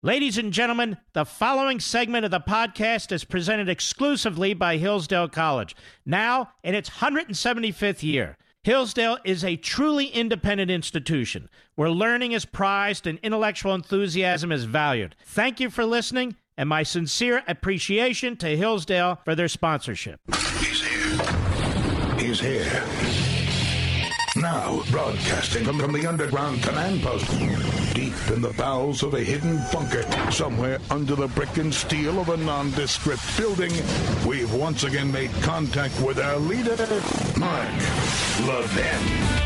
Ladies and gentlemen, the following segment of the podcast is presented exclusively by Hillsdale College, now in its 175th year. Hillsdale is a truly independent institution where learning is prized and intellectual enthusiasm is valued. Thank you for listening, and my sincere appreciation to Hillsdale for their sponsorship. He's here. He's here. Now, broadcasting from the underground command post, deep in the bowels of a hidden bunker, somewhere under the brick and steel of a nondescript building, we've once again made contact with our leader, Mark Levin.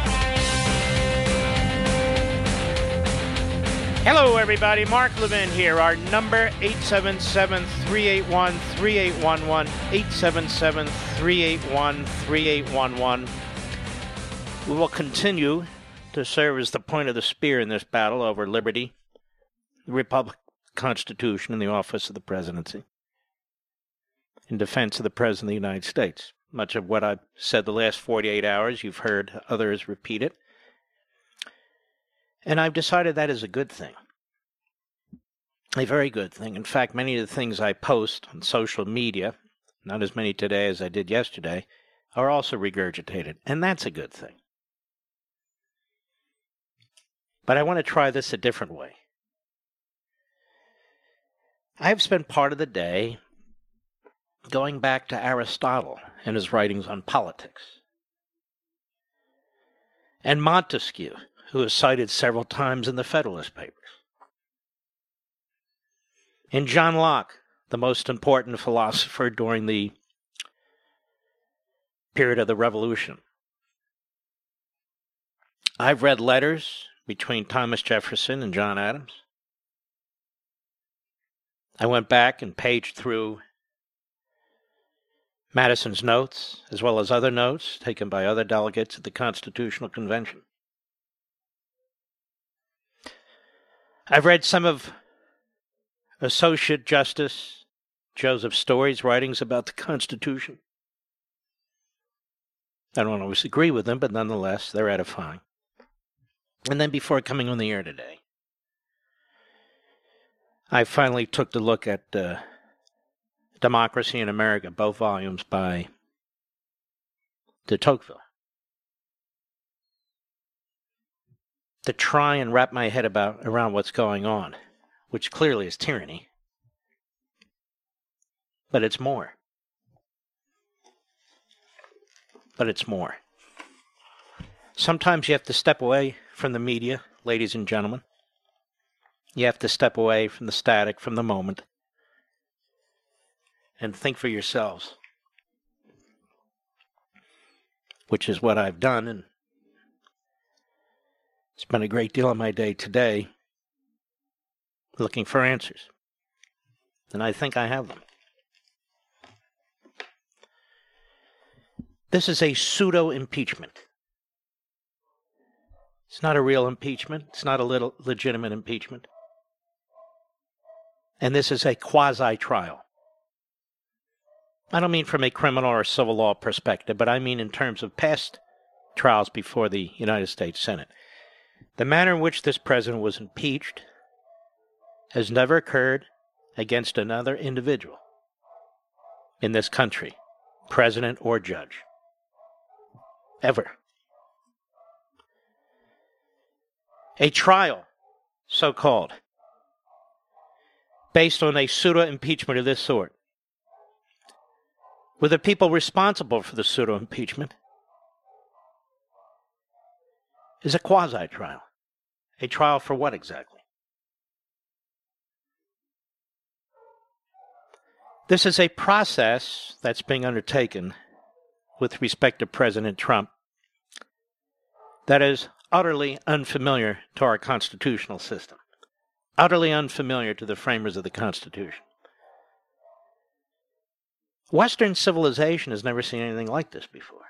Hello, everybody. Mark Levin here. Our number, 877-381-3811, 877-381-3811. We will continue to serve as the point of the spear in this battle over liberty, the Republic, the Constitution, and the office of the presidency, in defense of the President of the United States. Much of what I've said the last 48 hours, you've heard others repeat it. And I've decided that is a good thing. A very good thing. In fact, many of the things I post on social media, not as many today as I did yesterday, are also regurgitated. And that's a good thing. But I want to try this a different way. I've spent part of the day going back to Aristotle and his writings on politics, and Montesquieu, who is cited several times in the Federalist Papers, and John Locke, the most important philosopher during the period of the Revolution. I've read letters between Thomas Jefferson and John Adams. I went back and paged through Madison's notes, as well as other notes taken by other delegates at the Constitutional Convention. I've read some of Associate Justice Joseph Story's writings about the Constitution. I don't always agree with them, but nonetheless, they're edifying. And then before coming on the air today, I finally took the look at Democracy in America, both volumes by de Tocqueville, to try and wrap my head around what's going on, which clearly is tyranny, but it's more. But it's more. Sometimes you have to step away from the media, ladies and gentlemen. You have to step away from the static, from the moment, and think for yourselves, which is what I've done, and spent a great deal of my day today looking for answers. And I think I have them. This is a pseudo-impeachment. It's not a real impeachment. It's not a legitimate impeachment. And this is a quasi-trial. I don't mean from a criminal or civil law perspective, but I mean in terms of past trials before the United States Senate. The manner in which this president was impeached has never occurred against another individual in this country, president or judge. Ever. A trial, so-called, based on a pseudo-impeachment of this sort, with the people responsible for the pseudo-impeachment, is a quasi-trial. A trial for what exactly? This is a process that's being undertaken with respect to President Trump that is utterly unfamiliar to our constitutional system, utterly unfamiliar to the framers of the Constitution. Western civilization has never seen anything like this before.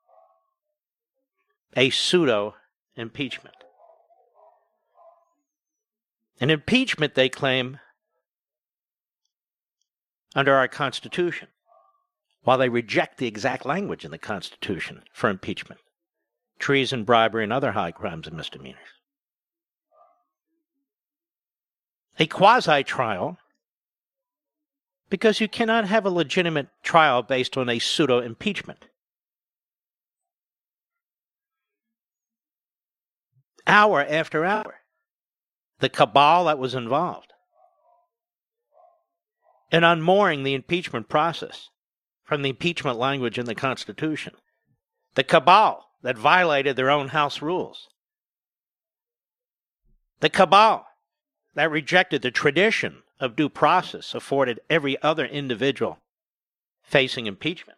A pseudo-impeachment. An impeachment, they claim, under our Constitution, while they reject the exact language in the Constitution for impeachment. Treason, bribery, and other high crimes and misdemeanors. a quasi-trial because you cannot have a legitimate trial based on a pseudo-impeachment. Hour after hour, the cabal that was involved in unmooring the impeachment process from the impeachment language in the Constitution, the cabal that violated their own House rules, the cabal that rejected the tradition of due process afforded every other individual facing impeachment,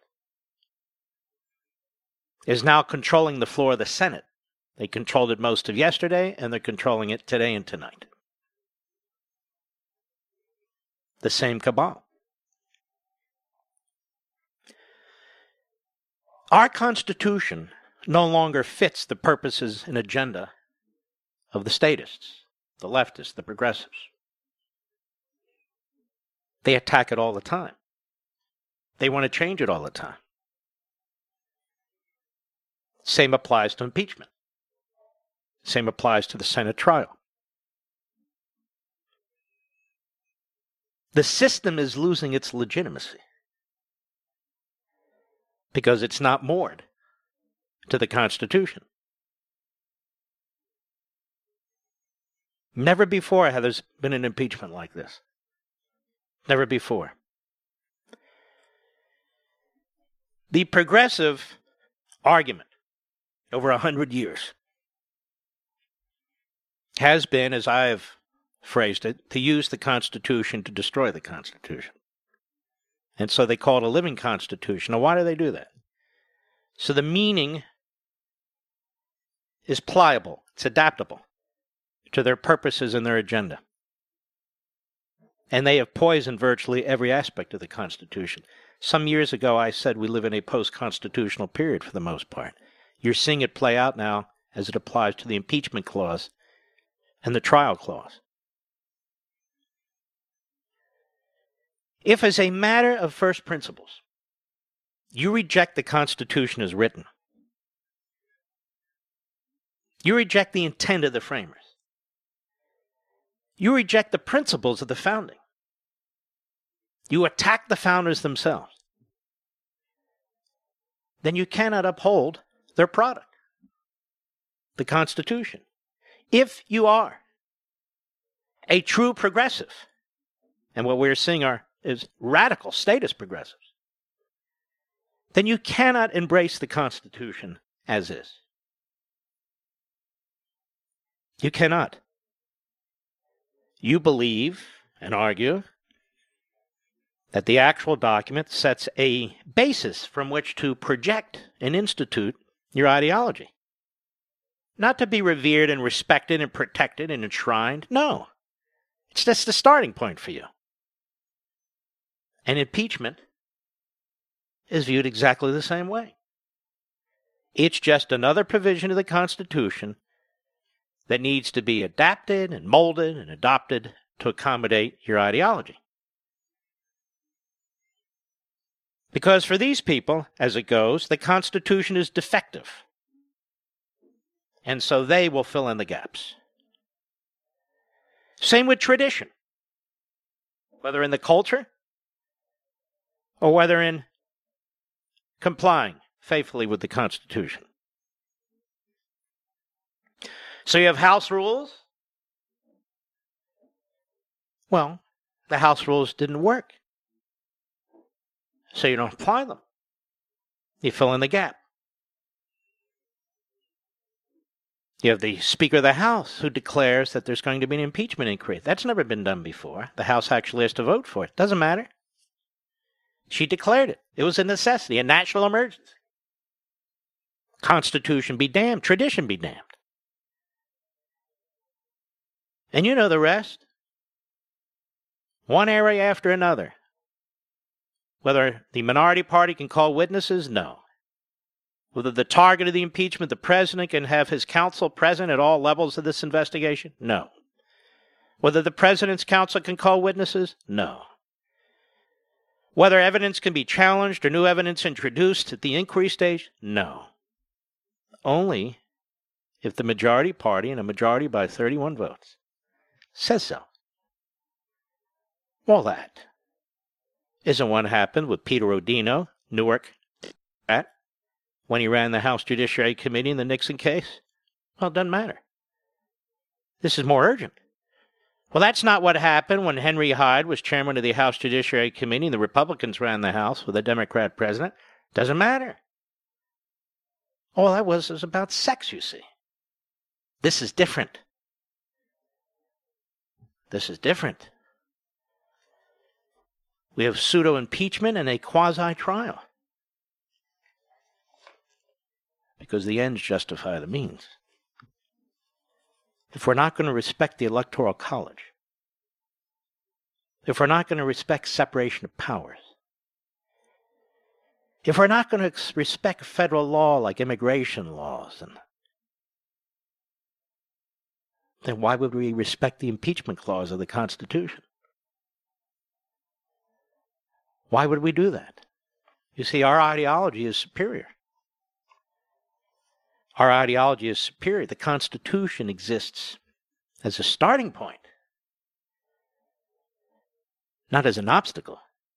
is now controlling the floor of the Senate. They controlled it most of yesterday, and they're controlling it today and tonight. The same cabal. Our Constitution no longer fits the purposes and agenda of the statists, the leftists, the progressives. They attack it all the time. They want to change it all the time. Same applies to impeachment. Same applies to the Senate trial. The system is losing its legitimacy because it's not moored to the Constitution. Never before has there been an impeachment like this. Never before. The progressive argument over 100 years has been, as I have phrased it, to use the Constitution to destroy the Constitution. And so they call it a living Constitution. Now, why do they do that? So the meaning is pliable, it's adaptable to their purposes and their agenda. And they have poisoned virtually every aspect of the Constitution. Some years ago, I said we live in a post-constitutional period for the most part. You're seeing it play out now as it applies to the impeachment clause and the trial clause. If, as a matter of first principles, you reject the Constitution as written, you reject the intent of the framers, you reject the principles of the founding, you attack the founders themselves, then you cannot uphold their product, the Constitution. If you are a true progressive, and what we're seeing is radical statist progressives, then you cannot embrace the Constitution as is. You cannot. You believe and argue that the actual document sets a basis from which to project and institute your ideology. Not to be revered and respected and protected and enshrined. No. It's just the starting point for you. And impeachment is viewed exactly the same way. It's just another provision of the Constitution that needs to be adapted and molded and adopted to accommodate your ideology. Because for these people, as it goes, the Constitution is defective. And so they will fill in the gaps. Same with tradition. Whether in the culture or whether in complying faithfully with the Constitution. So you have house rules. Well, the house rules didn't work. So you don't apply them. You fill in the gap. You have the Speaker of the House who declares that there's going to be an impeachment inquiry. That's never been done before. The House actually has to vote for it. Doesn't matter. She declared it. It was a necessity, a national emergency. Constitution be damned. Tradition be damned. And you know the rest. One area after another. Whether the minority party can call witnesses? No. Whether the target of the impeachment, the president, can have his counsel present at all levels of this investigation? No. Whether the president's counsel can call witnesses? No. Whether evidence can be challenged or new evidence introduced at the inquiry stage? No. Only if the majority party, and a majority by 31 votes, says so. All that isn't what happened with Peter Rodino, Newark, when he ran the House Judiciary Committee in the Nixon case. Well, it doesn't matter. This is more urgent. Well, that's not what happened when Henry Hyde was chairman of the House Judiciary Committee and the Republicans ran the House with a Democrat president. Doesn't matter. All that was about sex, you see. This is different. This is different. We have pseudo-impeachment and a quasi-trial. Because the ends justify the means. If we're not going to respect the Electoral College, if we're not going to respect separation of powers, if we're not going to respect federal law like immigration laws, then why would we respect the impeachment clause of the Constitution? Why would we do that? You see, our ideology is superior. Our ideology is superior. The Constitution exists as a starting point, not as an obstacle.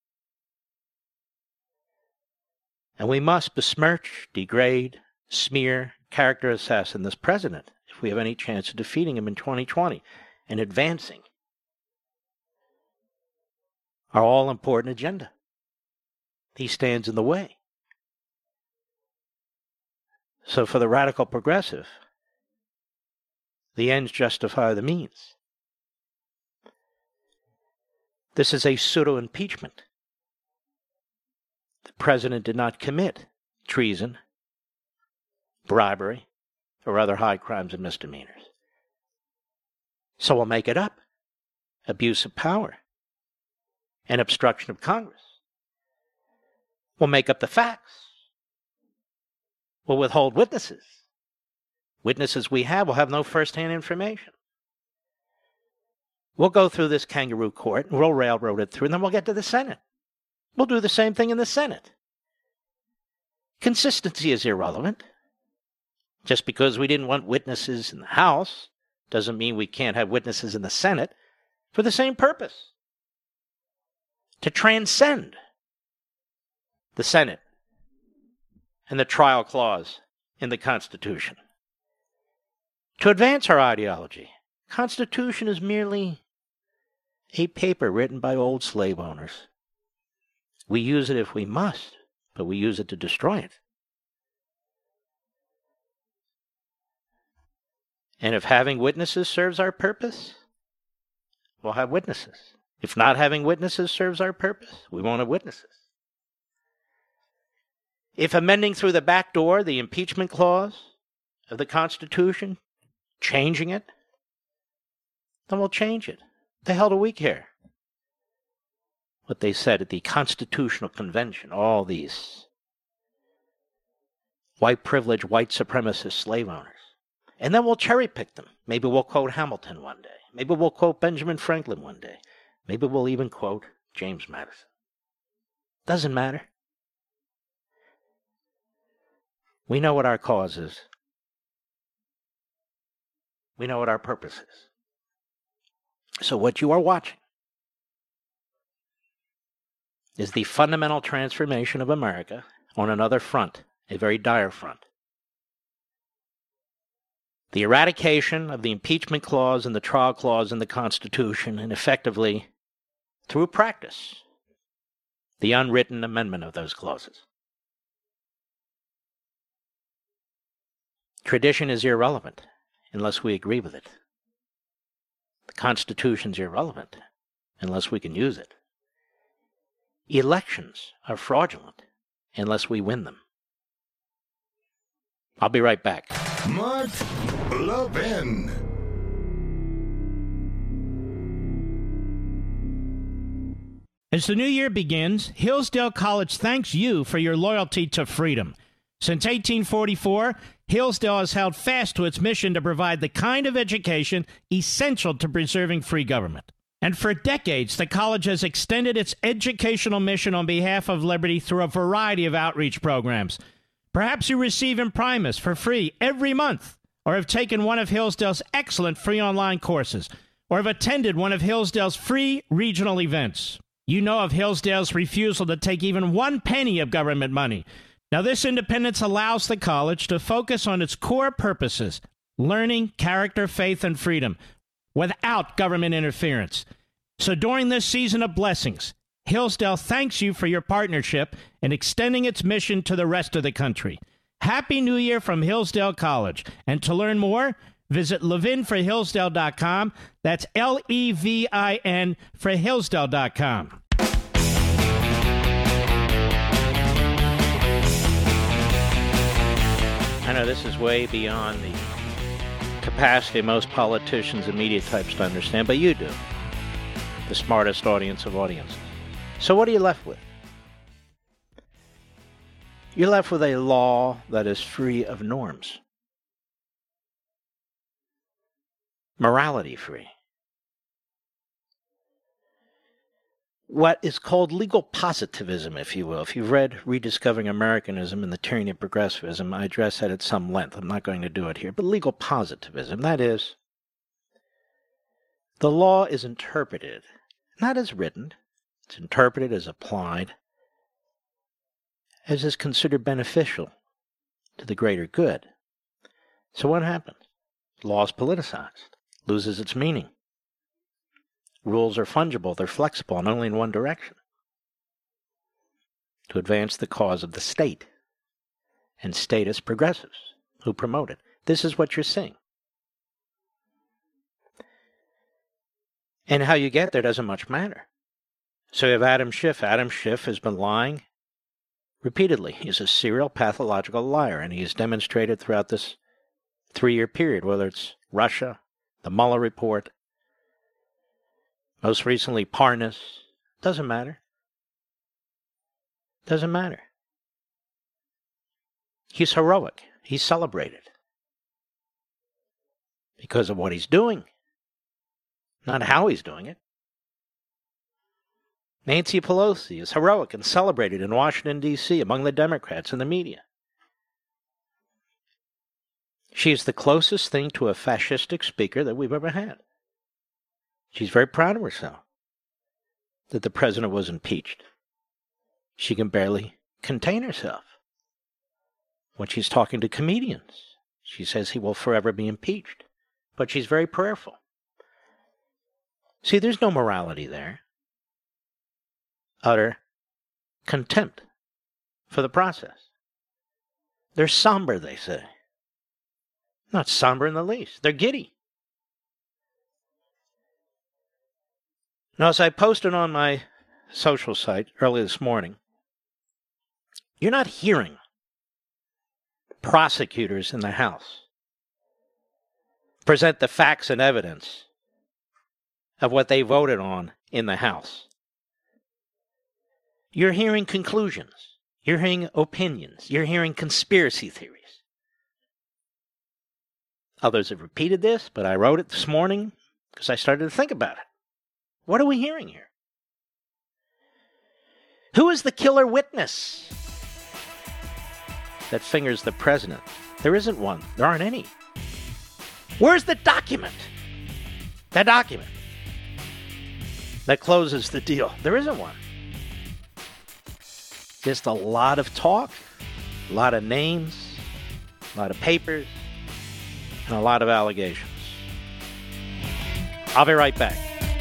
And we must besmirch, degrade, smear, character assassin this president if we have any chance of defeating him in 2020 and advancing our all-important agenda. He stands in the way. So for the radical progressive, the ends justify the means. This is a pseudo-impeachment. The president did not commit treason, bribery, or other high crimes and misdemeanors. So we'll make it up. Abuse of power and obstruction of Congress. We'll make up the facts. We'll withhold witnesses. Witnesses we have will have no first-hand information. We'll go through this kangaroo court, and we'll railroad it through, and then we'll get to the Senate. We'll do the same thing in the Senate. Consistency is irrelevant. Just because we didn't want witnesses in the House doesn't mean we can't have witnesses in the Senate for the same purpose. To transcend the Senate and the trial clause in the Constitution. To advance our ideology. Constitution is merely a paper written by old slave owners. We use it if we must, but we use it to destroy it. And if having witnesses serves our purpose, we'll have witnesses. If not having witnesses serves our purpose, we won't have witnesses. If amending through the back door the impeachment clause of the Constitution, changing it, then we'll change it. The hell do we care? What they said at the Constitutional Convention, all these white privileged, white supremacist slave owners. And then we'll cherry pick them. Maybe we'll quote Hamilton one day. Maybe we'll quote Benjamin Franklin one day. Maybe we'll even quote James Madison. Doesn't matter. We know what our cause is. We know what our purpose is. So what you are watching is the fundamental transformation of America on another front, a very dire front. The eradication of the impeachment clause and the trial clause in the Constitution, and effectively, through practice, the unwritten amendment of those clauses. Tradition is irrelevant unless we agree with it. The Constitution's irrelevant unless we can use it. Elections are fraudulent unless we win them. I'll be right back. Mark Levin. As the new year begins, Hillsdale College thanks you for your loyalty to freedom. Since 1844, Hillsdale has held fast to its mission to provide the kind of education essential to preserving free government. And for decades, the college has extended its educational mission on behalf of liberty through a variety of outreach programs. Perhaps you receive Imprimis for free every month, or have taken one of Hillsdale's excellent free online courses. or have attended one of Hillsdale's free regional events. You know of Hillsdale's refusal to take even 1 penny of government money. Now, this independence allows the college to focus on its core purposes, learning, character, faith, and freedom, without government interference. So during this season of blessings, Hillsdale thanks you for your partnership in extending its mission to the rest of the country. Happy New Year from Hillsdale College. And to learn more, visit levinforhillsdale.com. That's Levin for Hillsdale.com. I know this is way beyond the capacity of most politicians and media types to understand, but you do. The smartest audience of audiences. So what are you left with? You're left with a law that is free of norms. Morality free. What is called legal positivism, if you will. If you've read Rediscovering Americanism and the Tyranny of Progressivism, I address that at some length. I'm not going to do it here. But legal positivism, that is, the law is interpreted, not as written, it's interpreted as applied, as is considered beneficial to the greater good. So what happens? Law is politicized, loses its meaning. Rules are fungible, they're flexible, and only in one direction. To advance the cause of the state and statist progressives who promote it. This is what you're seeing. And how you get there doesn't much matter. So you have Adam Schiff. Adam Schiff has been lying repeatedly. He's a serial pathological liar, and he's demonstrated throughout this 3-year period, whether it's Russia, the Mueller report, most recently Parnas. Doesn't matter. Doesn't matter. He's heroic. He's celebrated because of what he's doing, not how he's doing it. Nancy Pelosi is heroic and celebrated in Washington, D.C. among the Democrats and the media. She is the closest thing to a fascistic speaker that we've ever had. She's very proud of herself that the president was impeached. She can barely contain herself. When she's talking to comedians, she says he will forever be impeached. But she's very prayerful. See, there's no morality there. Utter contempt for the process. They're somber, they say. Not somber in the least. They're giddy. Now, as I posted on my social site early this morning, you're not hearing prosecutors in the House present the facts and evidence of what they voted on in the House. You're hearing conclusions. You're hearing opinions. You're hearing conspiracy theories. Others have repeated this, but I wrote it this morning because I started to think about it. What are we hearing here? Who is the killer witness that fingers the president? There isn't one. There aren't any. Where's the document? That document that closes the deal. There isn't one. Just a lot of talk, a lot of names, a lot of papers, and a lot of allegations. I'll be right back.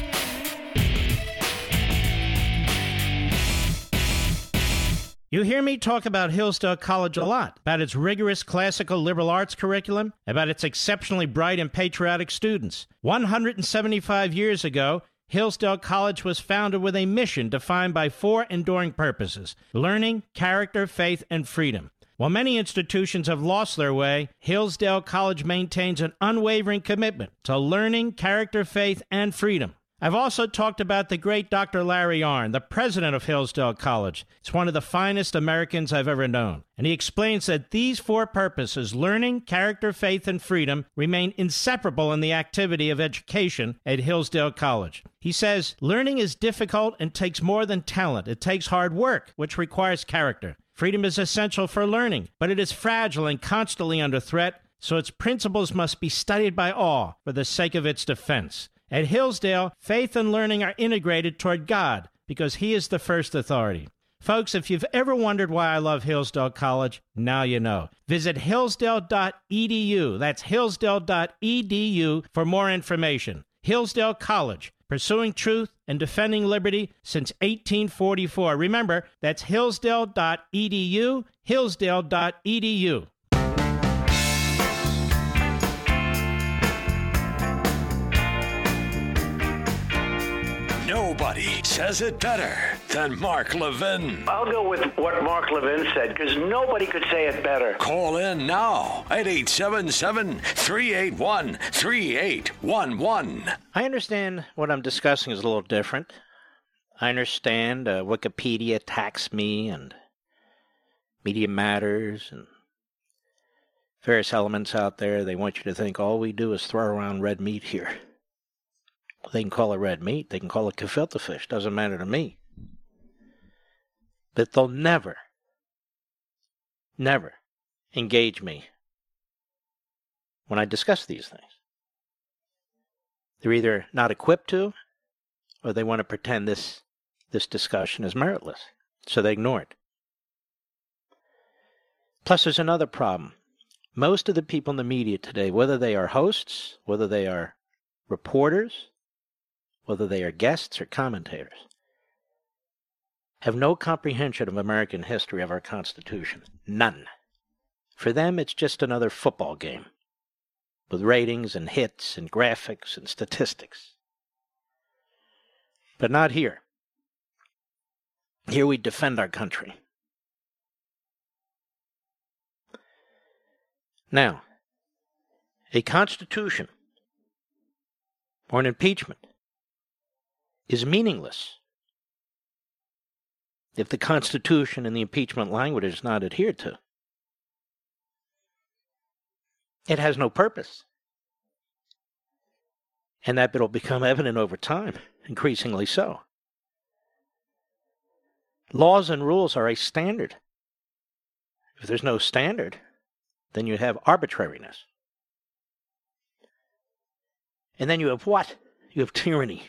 You hear me talk about Hillsdale College a lot, about its rigorous classical liberal arts curriculum, about its exceptionally bright and patriotic students. 175 years ago, Hillsdale College was founded with a mission defined by 4 enduring purposes: learning, character, faith, and freedom. While many institutions have lost their way, Hillsdale College maintains an unwavering commitment to learning, character, faith, and freedom. I've also talked about the great Dr. Larry Arnn, the president of Hillsdale College. He's one of the finest Americans I've ever known. And he explains that these 4 purposes, learning, character, faith, and freedom, remain inseparable in the activity of education at Hillsdale College. He says, learning is difficult and takes more than talent. It takes hard work, which requires character. Freedom is essential for learning, but it is fragile and constantly under threat, so its principles must be studied by all for the sake of its defense. At Hillsdale, faith and learning are integrated toward God because He is the first authority. Folks, if you've ever wondered why I love Hillsdale College, now you know. Visit hillsdale.edu. That's hillsdale.edu for more information. Hillsdale College, pursuing truth and defending liberty since 1844. Remember, that's hillsdale.edu, hillsdale.edu. Nobody says it better than Mark Levin. I'll go with what Mark Levin said, because nobody could say it better. Call in now at 877-381-3811. I understand what I'm discussing is a little different. I understand Wikipedia attacks me and Media Matters and various elements out there. They want you to think all we do is throw around red meat here. They can call it red meat. They can call it gefilte fish. Doesn't matter to me. But they'll never engage me when I discuss these things. They're either not equipped to, or they want to pretend this discussion is meritless. So they ignore it. Plus, there's another problem. Most of the people in the media today, whether they are hosts, whether they are reporters, whether they are guests or commentators, have no comprehension of American history of our Constitution. None. For them, it's just another football game with ratings and hits and graphics and statistics. But not here. Here we defend our country. Now, a Constitution or an impeachment is meaningless if the Constitution and the impeachment language is not adhered to. It has no purpose. And that will become evident over time, increasingly so. Laws and rules are a standard. If there's no standard, then you have arbitrariness. And then you have what? You have tyranny.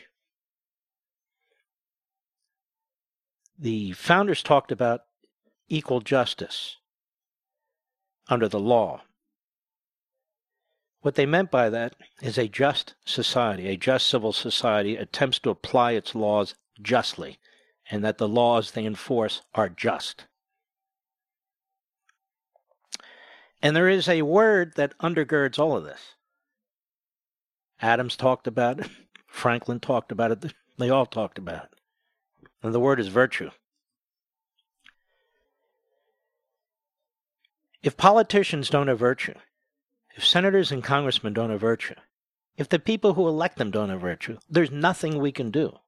The founders talked about equal justice under the law. What they meant by that is a just society, a just civil society attempts to apply its laws justly, and that the laws they enforce are just. And there is a word that undergirds all of this. Adams talked about it. Franklin talked about it. They all talked about it. And the word is virtue. If politicians don't have virtue, if senators and congressmen don't have virtue, if the people who elect them don't have virtue, there's nothing we can do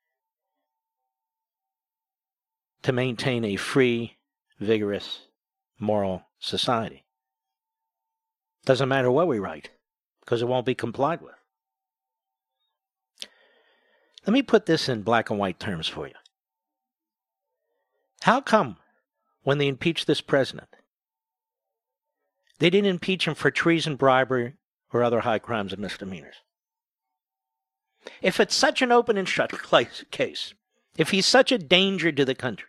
to maintain a free, vigorous, moral society. Doesn't matter what we write, because it won't be complied with. Let me put this in black and white terms for you. How come when they impeached this president, they didn't impeach him for treason, bribery, or other high crimes and misdemeanors? If it's such an open and shut case, if he's such a danger to the country,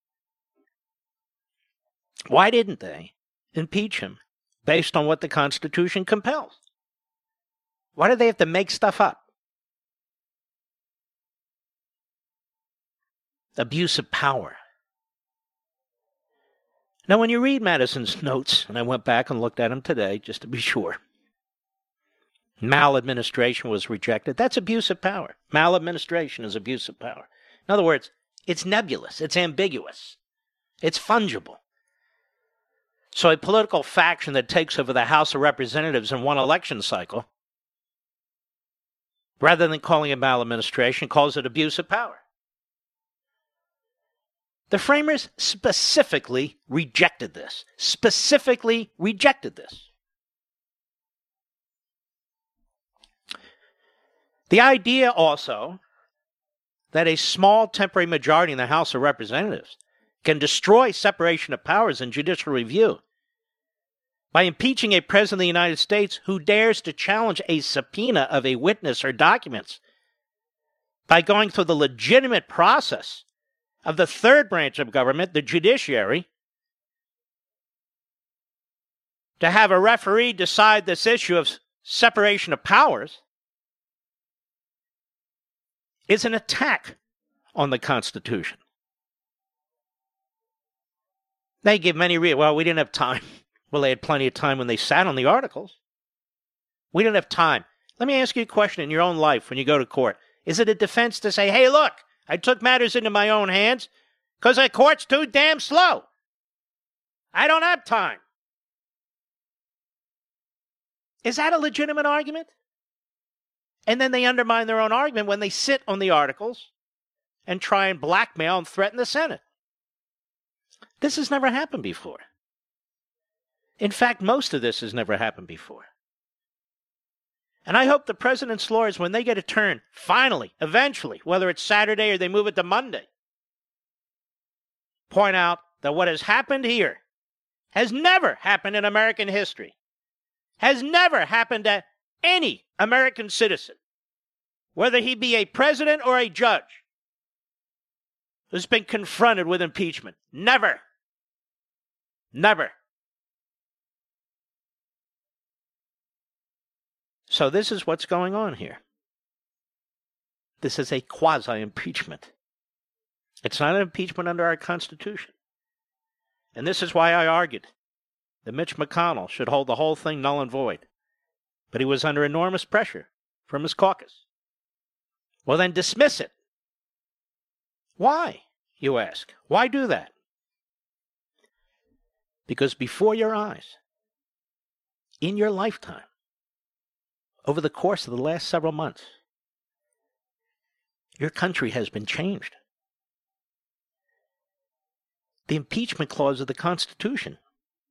why didn't they impeach him based on what the Constitution compels? Why do they have to make stuff up? Abuse of power. Now, when you read Madison's notes, and I went back and looked at them today just to be sure, maladministration was rejected. That's abuse of power. Maladministration is abuse of power. In other words, it's nebulous, it's ambiguous, it's fungible. So a political faction that takes over the House of Representatives in one election cycle, rather than calling it maladministration, calls it abuse of power. The framers specifically rejected this. The idea also that a small temporary majority in the House of Representatives can destroy separation of powers and judicial review by impeaching a president of the United States who dares to challenge a subpoena of a witness or documents, by going through the legitimate process of the third branch of government, the judiciary, to have a referee decide this issue of separation of powers, is an attack on the Constitution. They give many reasons. Well, we didn't have time. Well, they had plenty of time when they sat on the articles. We didn't have time. Let me ask you a question in your own life when you go to court. Is it a defense to say, hey, look, I took matters into my own hands because the court's too damn slow. I don't have time. Is that a legitimate argument? And then they undermine their own argument when they sit on the articles and try and blackmail and threaten the Senate. This has never happened before. In fact, most of this has never happened before. And I hope the president's lawyers, when they get a turn, finally, eventually, whether it's Saturday or they move it to Monday, point out that what has happened here has never happened in American history, has never happened to any American citizen, whether he be a president or a judge, who's been confronted with impeachment. Never. Never. So this is what's going on here. This is a quasi-impeachment. It's not an impeachment under our Constitution. And this is why I argued that Mitch McConnell should hold the whole thing null and void. But he was under enormous pressure from his caucus. Well, then dismiss it. Why, you ask? Why do that? Because before your eyes, in your lifetime, over the course of the last several months, your country has been changed. The impeachment clause of the Constitution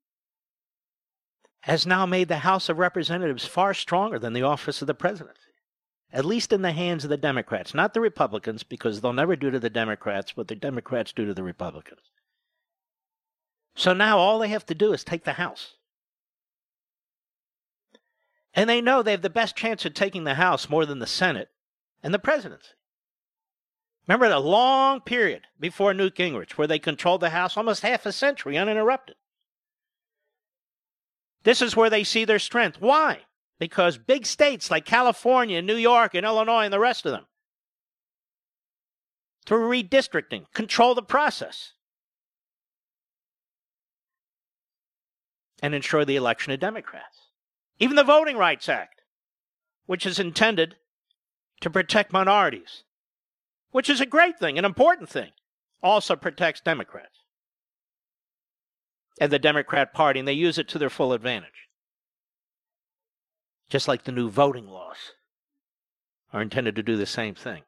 has now made the House of Representatives far stronger than the office of the presidency, at least in the hands of the Democrats, not the Republicans, because they'll never do to the Democrats what the Democrats do to the Republicans. So now all they have to do is take the House. And they know they have the best chance of taking the House more than the Senate and the presidency. Remember the long period before Newt Gingrich where they controlled the House almost half a century uninterrupted. This is where they see their strength. Why? Because big states like California, New York, and Illinois, and the rest of them, through redistricting, control the process and ensure the election of Democrats. Even the Voting Rights Act, which is intended to protect minorities, which is a great thing, an important thing, also protects Democrats and the Democrat Party, and they use it to their full advantage. Just like the new voting laws are intended to do the same thing.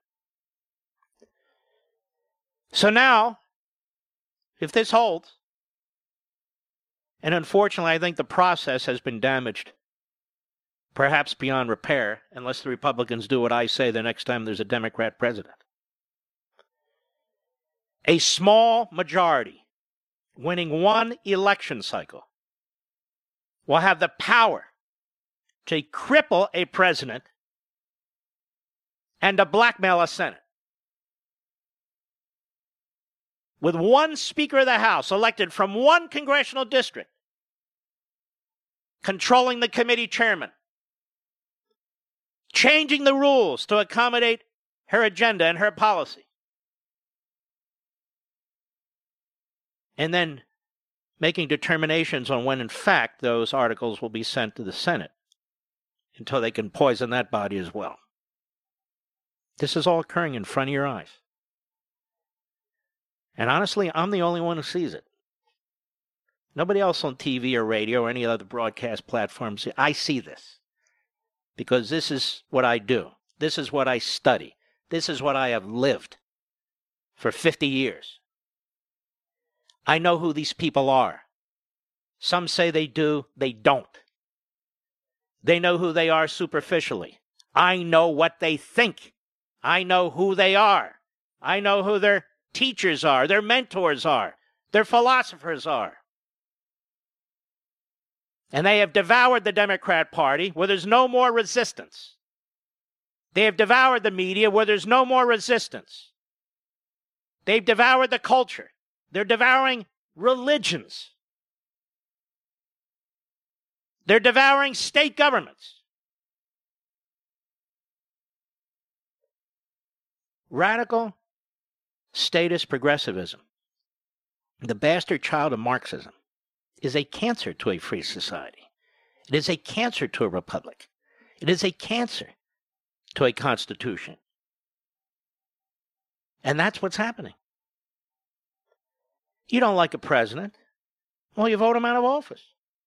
So now, if this holds, and unfortunately I think the process has been damaged, perhaps beyond repair, unless the Republicans do what I say the next time there's a Democrat president. A small majority winning one election cycle will have the power to cripple a president and to blackmail a Senate. With one Speaker of the House elected from one congressional district, controlling the committee chairman, changing the rules to accommodate her agenda and her policy, and then making determinations on when, in fact, those articles will be sent to the Senate until they can poison that body as well. This is all occurring in front of your eyes. And honestly, I'm the only one who sees it. Nobody else on TV or radio or any other broadcast platforms. I see this because this is what I do. This is what I study. This is what I have lived for 50 years. I know who these people are. Some say they do, they don't. They know who they are superficially. I know what they think. I know who they are. I know who their teachers are, their mentors are, their philosophers are. And they have devoured the Democrat Party where there's no more resistance. They have devoured the media where there's no more resistance. They've devoured the culture. They're devouring religions. They're devouring state governments. Radical statist progressivism, the bastard child of Marxism, is a cancer to a free society. It is a cancer to a republic. It is a cancer to a constitution. And that's what's happening. You don't like a president? Well, you vote him out of office.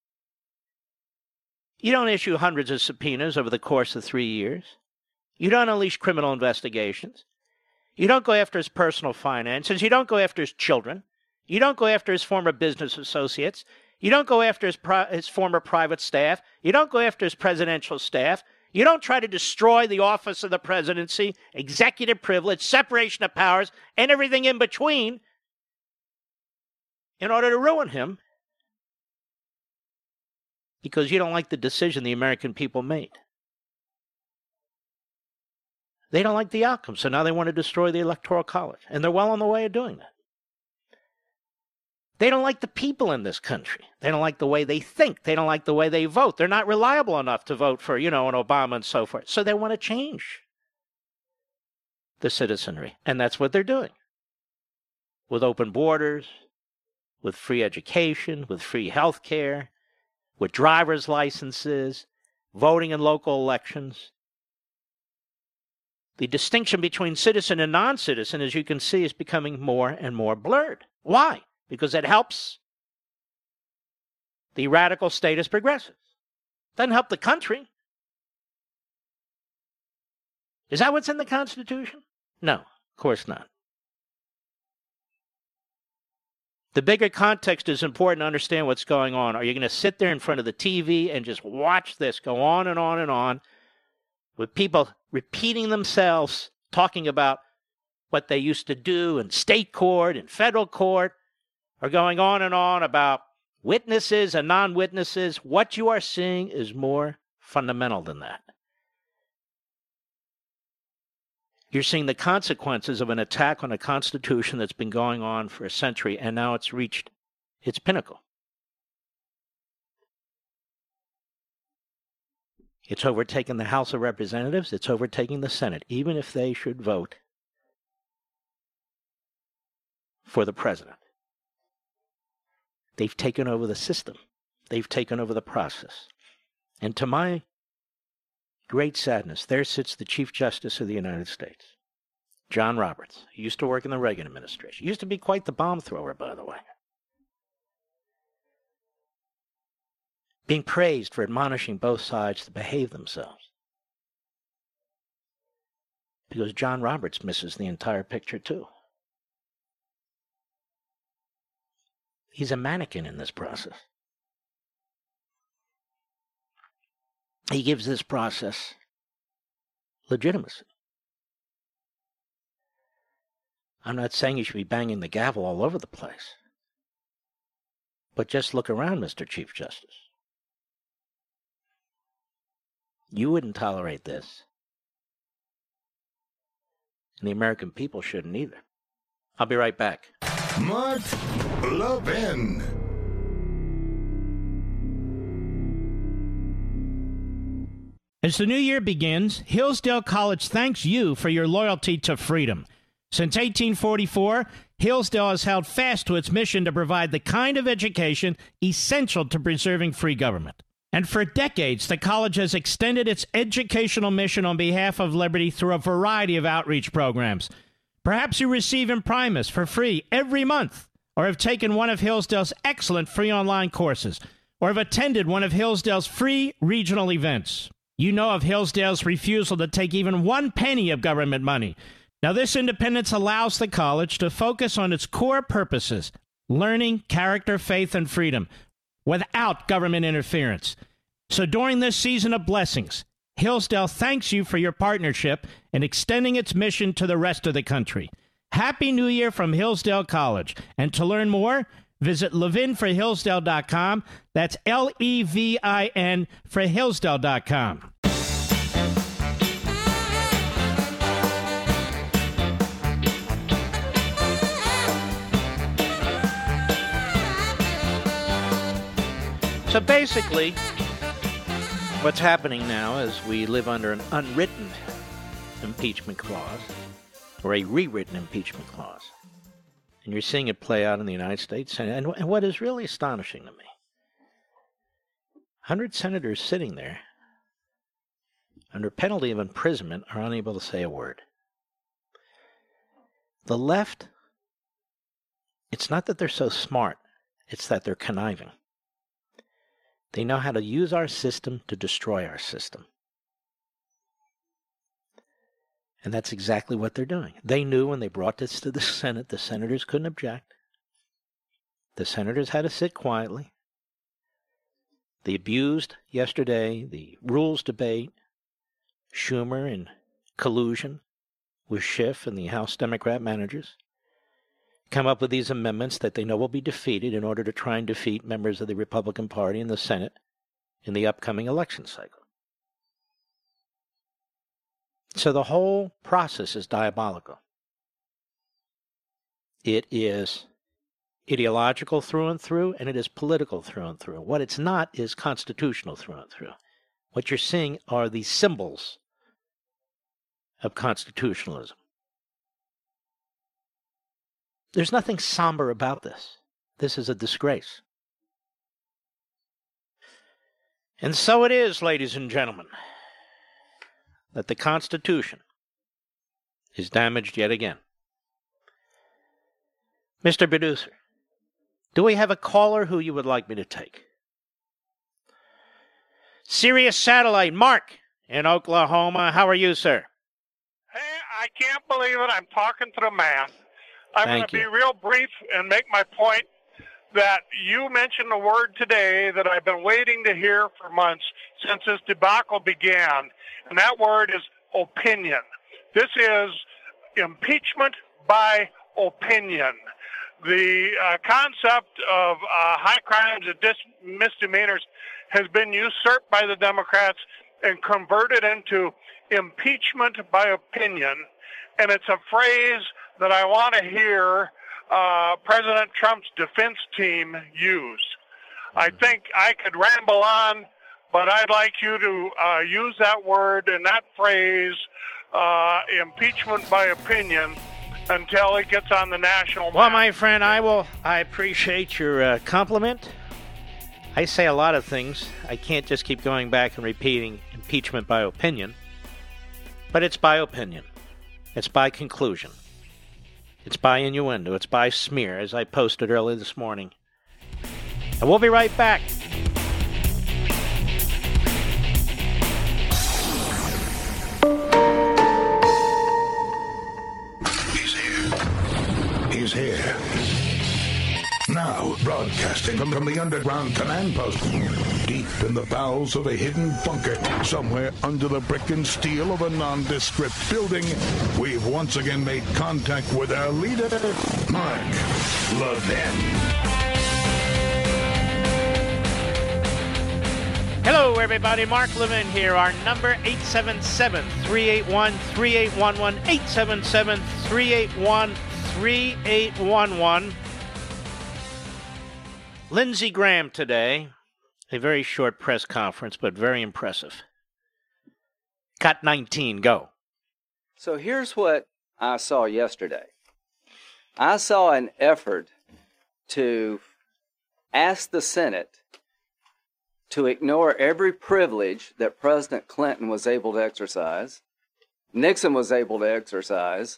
You don't issue hundreds of subpoenas over the course of 3 years. You don't unleash criminal investigations. You don't go after his personal finances. You don't go after his children. You don't go after his former business associates. You don't go after his former private staff. You don't go after his presidential staff. You don't try to destroy the office of the presidency, executive privilege, separation of powers, and everything in between in order to ruin him because you don't like the decision the American people made. They don't like the outcome, so now they want to destroy the Electoral College, and they're well on the way of doing that. They don't like the people in this country. They don't like the way they think. They don't like the way they vote. They're not reliable enough to vote for, an Obama and so forth. So they want to change the citizenry. And that's what they're doing. With open borders, with free education, with free health care, with driver's licenses, voting in local elections. The distinction between citizen and non-citizen, as you can see, is becoming more and more blurred. Why? Because it helps the radical statist progressives. Doesn't help the country. Is that what's in the Constitution? No, of course not. The bigger context is important to understand what's going on. Are you going to sit there in front of the TV and just watch this go on and on and on with people repeating themselves, talking about what they used to do in state court and federal court, or going on and on about witnesses and non-witnesses? What you are seeing is more fundamental than that. You're seeing the consequences of an attack on a Constitution that's been going on for a century, and now it's reached its pinnacle. It's overtaken the House of Representatives. It's overtaking the Senate, even if they should vote for the president. They've taken over the system. They've taken over the process. And to my great sadness, there sits the Chief Justice of the United States, John Roberts. He used to work in the Reagan administration. He used to be quite the bomb thrower, by the way. Being praised for admonishing both sides to behave themselves. Because John Roberts misses the entire picture, too. He's a mannequin in this process. He gives this process legitimacy. I'm not saying you should be banging the gavel all over the place. But just look around, Mr. Chief Justice. You wouldn't tolerate this. And the American people shouldn't either. I'll be right back. Mark Levin. As the new year begins, Hillsdale College thanks you for your loyalty to freedom. Since 1844, Hillsdale has held fast to its mission to provide the kind of education essential to preserving free government. And for decades, the college has extended its educational mission on behalf of liberty through a variety of outreach programs. Perhaps you receive Imprimis for free every month, or have taken one of Hillsdale's excellent free online courses, or have attended one of Hillsdale's free regional events. You know of Hillsdale's refusal to take even 1 penny of government money. Now, this independence allows the college to focus on its core purposes, learning, character, faith, and freedom, without government interference. So during this season of blessings, Hillsdale thanks you for your partnership in extending its mission to the rest of the country. Happy New Year from Hillsdale College. And to learn more, Visit levinforhillsdale.com. That's Levin for Hillsdale.com. So basically, what's happening now is we live under an unwritten impeachment clause, or a rewritten impeachment clause. And you're seeing it play out in the United States Senate. And what is really astonishing to me, 100 senators sitting there under penalty of imprisonment are unable to say a word. The left, it's not that they're so smart, it's that they're conniving. They know how to use our system to destroy our system. And that's exactly what they're doing. They knew when they brought this to the Senate, the senators couldn't object. The senators had to sit quietly. They abused yesterday the rules debate, Schumer in collusion with Schiff and the House Democrat managers, come up with these amendments that they know will be defeated in order to try and defeat members of the Republican Party in the Senate in the upcoming election cycle. So the whole process is diabolical. It is ideological through and through, and it is political through and through. What it's not is constitutional through and through. What you're seeing are the symbols of constitutionalism. There's nothing somber about this. This is a disgrace. And so it is, ladies and gentlemen, that the Constitution is damaged yet again. Mr. Producer, do we have a caller who you would like me to take? Sirius Satellite, Mark in Oklahoma. How are you, sir? Hey, I can't believe it. I'm talking to the man. I'm going to be real brief and make my point that you mentioned a word today that I've been waiting to hear for months since this debacle began, and that word is opinion. This is impeachment by opinion. The concept of high crimes and misdemeanors has been usurped by the Democrats and converted into impeachment by opinion, and it's a phrase that I want to hear President Trump's defense team use. I think I could ramble on, but I'd like you to use that word and that phrase, impeachment by opinion, until it gets on the national map. Well, my friend, I appreciate your compliment. I say a lot of things. I can't just keep going back and repeating impeachment by opinion. But it's by opinion. It's by conclusion. It's by innuendo. It's by smear, as I posted early this morning. And we'll be right back. He's here. Now, broadcasting from the underground command post, deep in the bowels of a hidden bunker, somewhere under the brick and steel of a nondescript building, we've once again made contact with our leader, Mark Levin. Hello, everybody. Mark Levin here. Our number, 877-381-3811, 877-381-3811. Lindsey Graham today, a very short press conference, but very impressive. Cut 19, go. So here's what I saw yesterday. I saw an effort to ask the Senate to ignore every privilege that President Clinton was able to exercise, Nixon was able to exercise,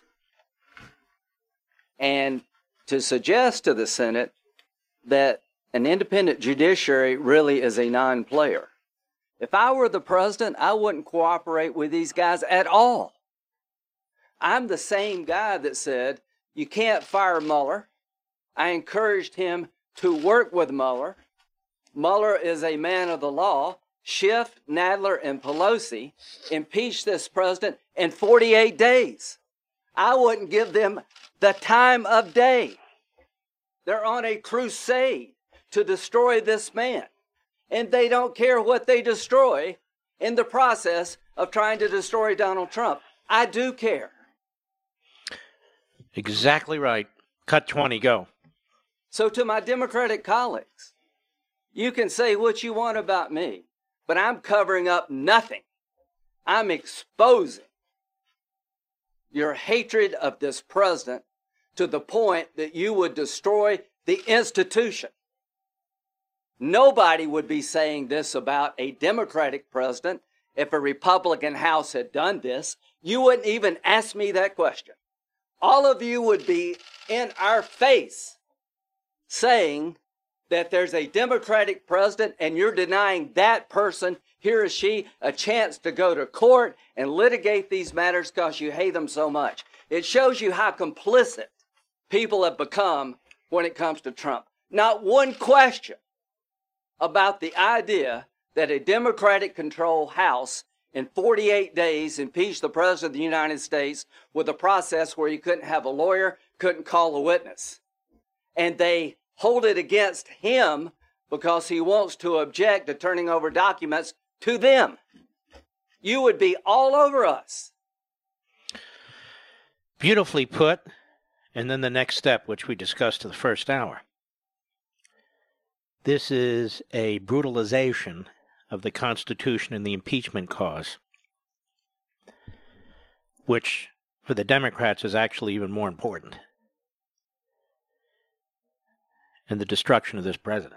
and to suggest to the Senate that an independent judiciary really is a non-player. If I were the president, I wouldn't cooperate with these guys at all. I'm the same guy that said, you can't fire Mueller. I encouraged him to work with Mueller. Mueller is a man of the law. Schiff, Nadler, and Pelosi impeached this president in 48 days. I wouldn't give them the time of day. They're on a crusade to destroy this man. And they don't care what they destroy in the process of trying to destroy Donald Trump. I do care. Exactly right. Cut 20, go. So to my Democratic colleagues, you can say what you want about me, but I'm covering up nothing. I'm exposing your hatred of this president to the point that you would destroy the institution. Nobody would be saying this about a Democratic president if a Republican House had done this. You wouldn't even ask me that question. All of you would be in our face saying that there's a Democratic president and you're denying that person, he or she, a chance to go to court and litigate these matters because you hate them so much. It shows you how complicit people have become when it comes to Trump. Not one question about the idea that a Democratic-controlled House in 48 days impeached the President of the United States with a process where you couldn't have a lawyer, couldn't call a witness. And they hold it against him because he wants to object to turning over documents to them. You would be all over us. Beautifully put. And then the next step, which we discussed in the first hour. This is a brutalization of the Constitution and the impeachment cause, which for the Democrats is actually even more important, and the destruction of this president.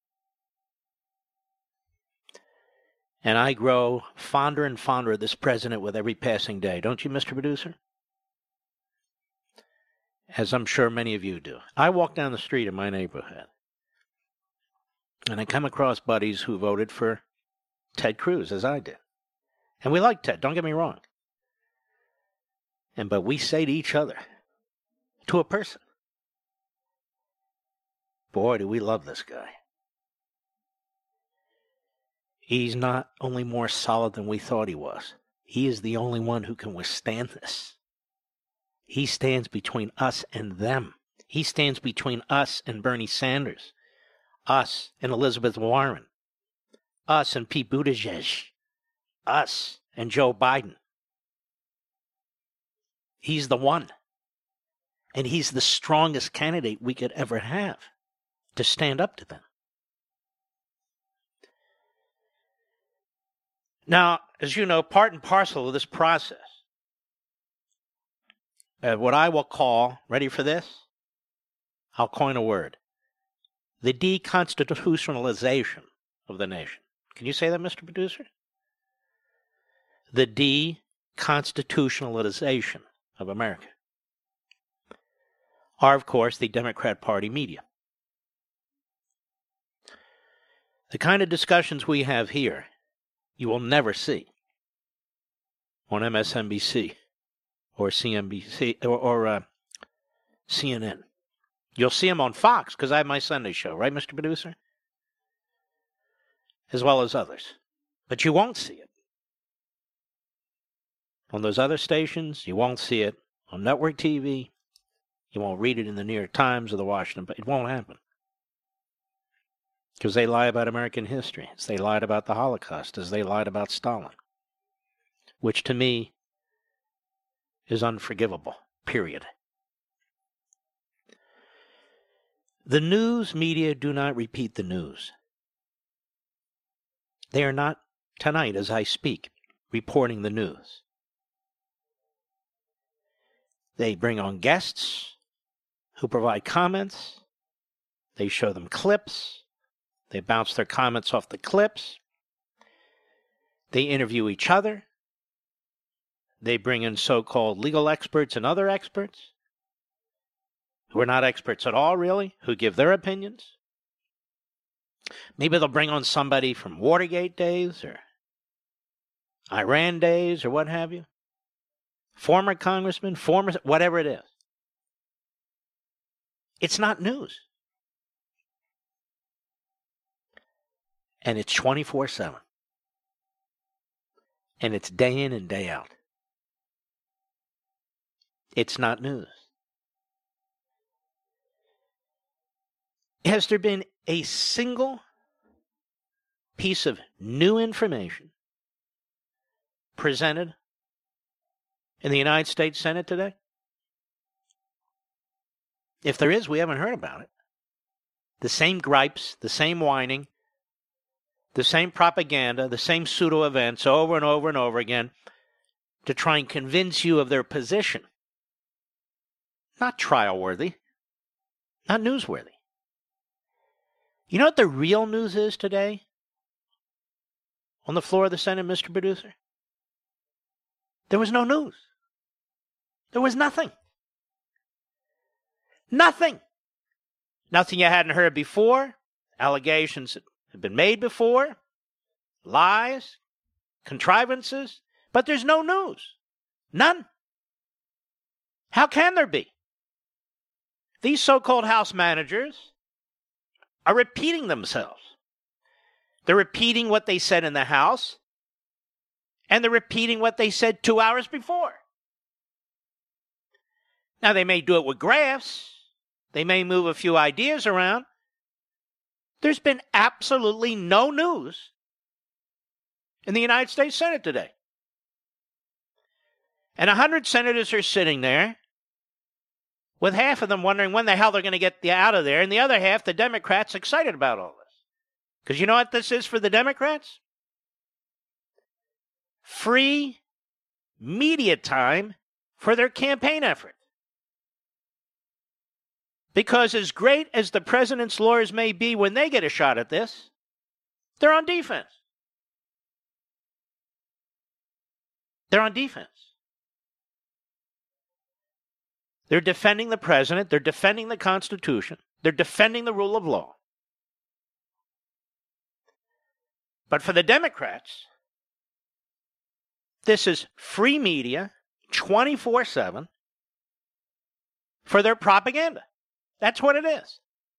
And I grow fonder and fonder of this president with every passing day. Don't you, Mr. Producer? As I'm sure many of you do. I walk down the street in my neighborhood, and I come across buddies who voted for Ted Cruz, as I did. And we like Ted, don't get me wrong. But we say to each other, to a person, boy, do we love this guy. He's not only more solid than we thought he was. He is the only one who can withstand this. He stands between us and them. He stands between us and Bernie Sanders. Us and Elizabeth Warren, us and Pete Buttigieg, us and Joe Biden. He's the one. And he's the strongest candidate we could ever have to stand up to them. Now, as you know, part and parcel of this process, what I will call, ready for this? I'll coin a word. The deconstitutionalization of the nation. Can you say that, Mr. Producer? The deconstitutionalization of America are, of course, the Democrat Party media. The kind of discussions we have here, you will never see on MSNBC or CNBC or CNN. You'll see them on Fox, because I have my Sunday show, right, Mr. Producer? As well as others. But you won't see it on those other stations. You won't see it on network TV. You won't read it in the New York Times or the Washington Post. It won't happen. Because they lie about American history, as they lied about the Holocaust, as they lied about Stalin. Which to me is unforgivable, period. The news media do not repeat the news. They are not, tonight as I speak, reporting the news. They bring on guests who provide comments. They show them clips. They bounce their comments off the clips. They interview each other. They bring in so-called legal experts and other experts who are not experts at all, really, who give their opinions. Maybe they'll bring on somebody from Watergate days or Iran days or what have you. Former congressman, whatever it is. It's not news. And it's 24/7. And it's day in and day out. It's not news. Has there been a single piece of new information presented in the United States Senate today? If there is, we haven't heard about it. The same gripes, the same whining, the same propaganda, the same pseudo events over and over and over again to try and convince you of their position. Not trial-worthy, not newsworthy. You know what the real news is today on the floor of the Senate, Mr. Producer? There was no news. There was nothing. Nothing. Nothing you hadn't heard before. Allegations that have been made before. Lies. Contrivances. But there's no news. None. How can there be? These so-called House managers are repeating themselves. They're repeating what they said in the House, and they're repeating what they said 2 hours before. Now, they may do it with graphs. They may move a few ideas around. There's been absolutely no news in the United States Senate today. And 100 senators are sitting there, with half of them wondering when the hell they're going to get out of there, and the other half, the Democrats, excited about all this. Because you know what this is for the Democrats? Free media time for their campaign effort. Because as great as the president's lawyers may be when they get a shot at this, they're on defense. They're on defense. They're defending the president. They're defending the Constitution. They're defending the rule of law. But for the Democrats, this is free media 24/7 for their propaganda. That's what it is.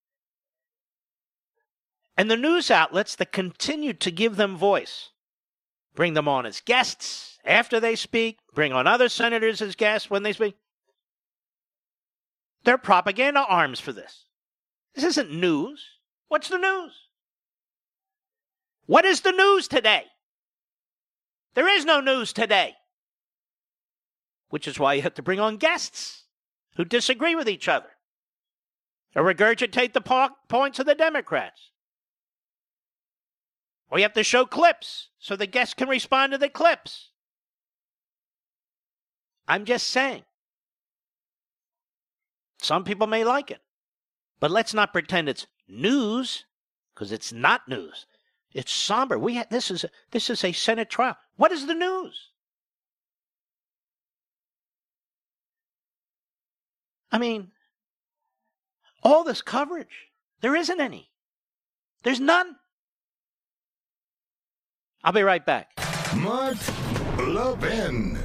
And the news outlets that continue to give them voice, bring them on as guests after they speak, bring on other senators as guests when they speak, they're propaganda arms for this. This isn't news. What's the news? What is the news today? There is no news today. Which is why you have to bring on guests who disagree with each other or regurgitate the points of the Democrats. Or you have to show clips so the guests can respond to the clips. I'm just saying. Some people may like it. But let's not pretend it's news, because it's not news. It's somber. This is a Senate trial. What is the news? I mean, all this coverage, there isn't any. There's none. I'll be right back. Mark Levin.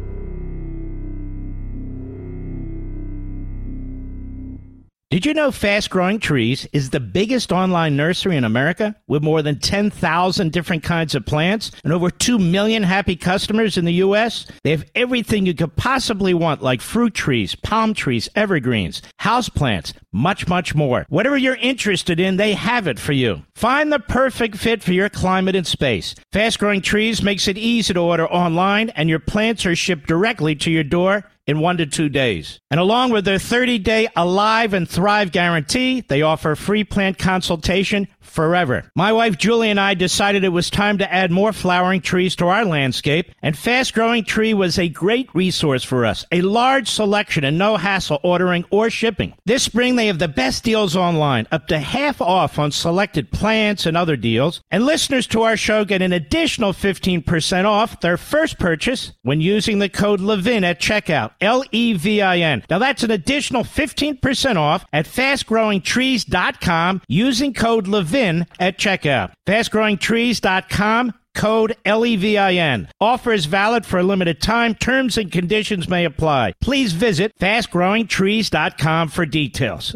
Did you know Fast Growing Trees is the biggest online nursery in America with more than 10,000 different kinds of plants and over 2 million happy customers in the U.S.? They have everything you could possibly want, like fruit trees, palm trees, evergreens, houseplants, much, much more. Whatever you're interested in, they have it for you. Find the perfect fit for your climate and space. Fast Growing Trees makes it easy to order online, and your plants are shipped directly to your door in 1 to 2 days. And along with their 30-day Alive and Thrive guarantee, they offer free plant consultation forever. My wife Julie and I decided it was time to add more flowering trees to our landscape, and Fast Growing Tree was a great resource for us. A large selection and no hassle ordering or shipping. This spring they have the best deals online, up to half off on selected plants and other deals. And listeners to our show get an additional 15% off their first purchase when using the code LEVIN at checkout. LEVIN. Now that's an additional 15% off at fastgrowingtrees.com using code LEVIN at checkout. Fastgrowingtrees.com, code LEVIN. Offer is valid for a limited time. Terms and conditions may apply. Please visit fastgrowingtrees.com for details.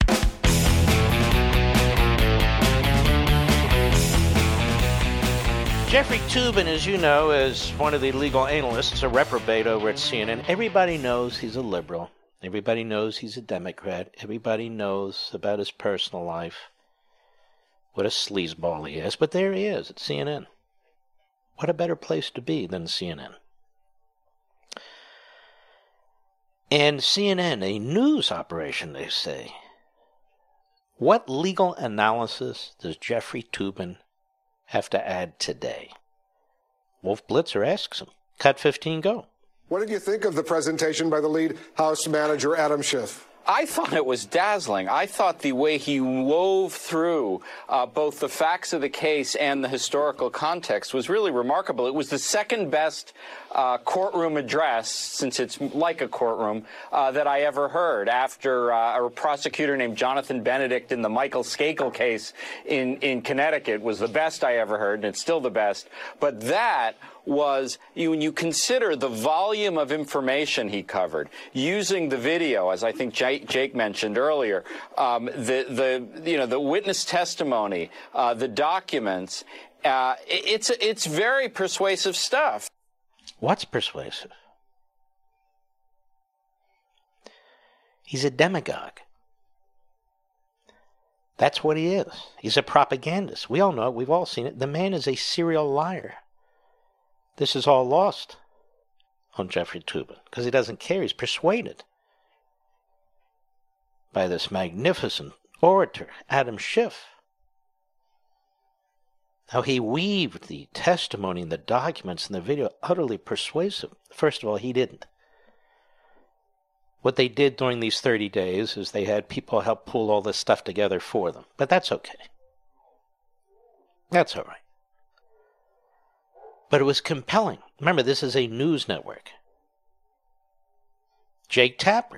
Jeffrey Toobin, as you know, is one of the legal analysts, a reprobate over at CNN. Everybody knows he's a liberal. Everybody knows he's a Democrat. Everybody knows about his personal life. What a sleazeball he is. But there he is at CNN. What a better place to be than CNN. And CNN, a news operation, they say. What legal analysis does Jeffrey Toobin have to add today? Wolf Blitzer asks him. Cut 15, go. What did you think of the presentation by the lead House manager, Adam Schiff? I thought it was dazzling. I thought the way he wove through both the facts of the case and the historical context was really remarkable. It was the second best courtroom address, since it's like a courtroom, that I ever heard, after a prosecutor named Jonathan Benedict in the Michael Skakel case in Connecticut was the best I ever heard, and it's still the best. But that was, when you consider the volume of information he covered, using the video, as I think Jake mentioned earlier, the witness testimony, the documents, it's very persuasive stuff. What's persuasive? He's a demagogue. That's what he is. He's a propagandist. We all know it. We've all seen it. The man is a serial liar. This is all lost on Jeffrey Toobin because he doesn't care. He's persuaded by this magnificent orator, Adam Schiff. How he weaved the testimony and the documents and the video, utterly persuasive. First of all, he didn't. What they did during these 30 days is they had people help pull all this stuff together for them. But that's okay. That's all right. But it was compelling. Remember, this is a news network. Jake Tapper.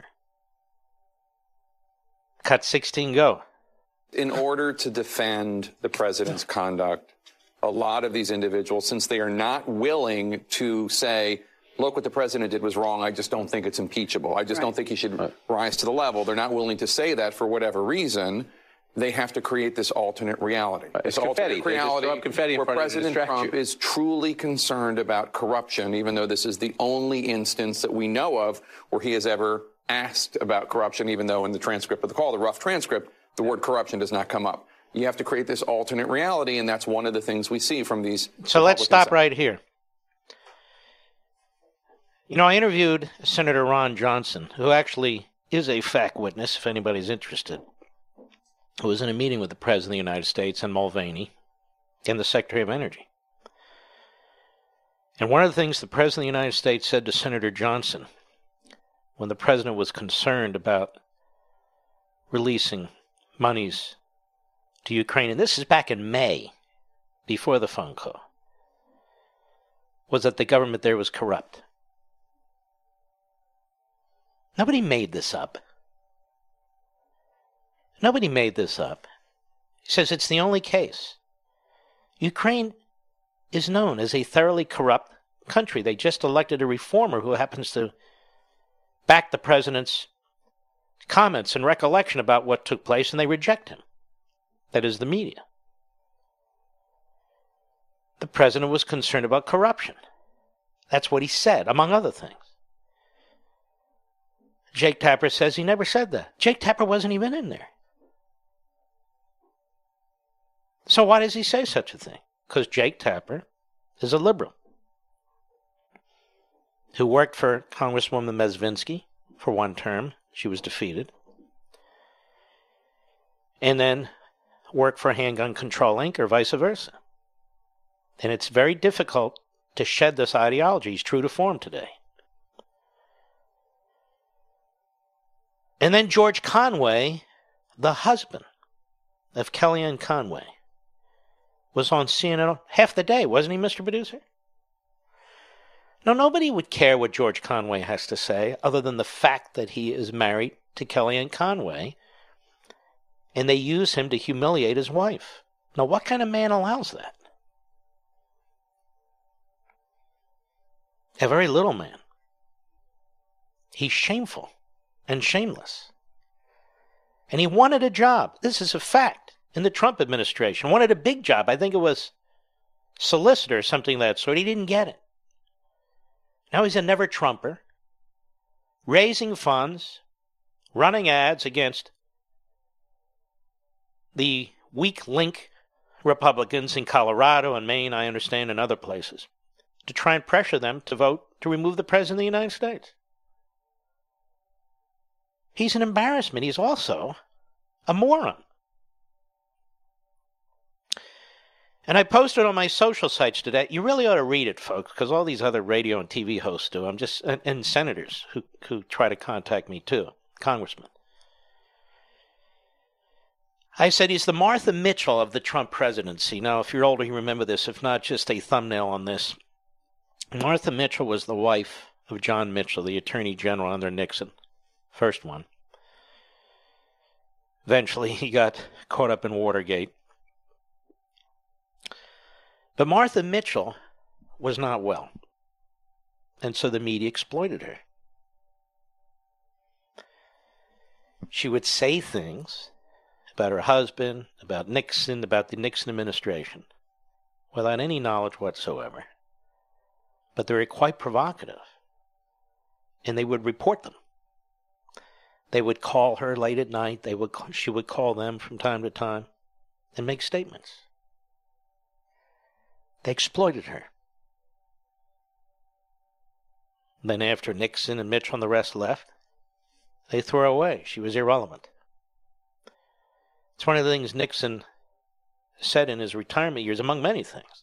Cut 16, go. In order to defend the president's conduct, a lot of these individuals, since they are not willing to say, look, what the president did was wrong, I just don't think it's impeachable, I just don't think he should rise to the level, they're not willing to say that for whatever reason, they have to create this alternate reality. This alternate reality where President Trump is truly concerned about corruption, even though this is the only instance that we know of where he has ever asked about corruption, even though in the transcript of the call, the rough transcript, the word corruption does not come up. You have to create this alternate reality, and that's one of the things we see from these. So let's stop right here. You know, I interviewed Senator Ron Johnson, who actually is a fact witness, if anybody's interested, who was in a meeting with the President of the United States and Mulvaney and the Secretary of Energy. And one of the things the President of the United States said to Senator Johnson when the President was concerned about releasing monies to Ukraine, and this is back in May, before the phone call, was that the government there was corrupt. Nobody made this up. Nobody made this up. He says it's the only case. Ukraine is known as a thoroughly corrupt country. They just elected a reformer who happens to back the president's comments and recollection about what took place, and they reject him. That is the media. The president was concerned about corruption. That's what he said, among other things. Jake Tapper says he never said that. Jake Tapper wasn't even in there. So why does he say such a thing? Because Jake Tapper is a liberal who worked for Congresswoman Mezvinsky for one term. She was defeated. And then worked for Handgun Control Inc. or vice versa. And it's very difficult to shed this ideology. He's true to form today. And then George Conway, the husband of Kellyanne Conway, was on CNN half the day, wasn't he, Mr. Producer? Now, nobody would care what George Conway has to say other than the fact that he is married to Kellyanne Conway, and they use him to humiliate his wife. Now, what kind of man allows that? A very little man. He's shameful and shameless. And he wanted a job. This is a fact. In the Trump administration. Wanted a big job. I think it was solicitor or something of that sort. He didn't get it. Now he's a never-Trumper, raising funds running ads against the weak link Republicans in Colorado and Maine, I understand, and other places, to try and pressure them to vote to remove the President of the United States. He's an embarrassment. He's also a moron. And I posted on my social sites today. You really ought to read it, folks, because all these other radio and TV hosts do. And senators who try to contact me too, congressmen. I said he's the Martha Mitchell of the Trump presidency. Now, if you're older, you remember this. If not, just a thumbnail on this. Martha Mitchell was the wife of John Mitchell, the Attorney General under Nixon. First one. Eventually, he got caught up in Watergate. But Martha Mitchell was not well. And so the media exploited her. She would say things about her husband, about Nixon, about the Nixon administration, without any knowledge whatsoever. But they were quite provocative. And they would report them. They would call her late at night. She would call them from time to time and make statements. They exploited her. Then after Nixon and Mitchell and the rest left, they threw her away. She was irrelevant. It's one of the things Nixon said in his retirement years, among many things,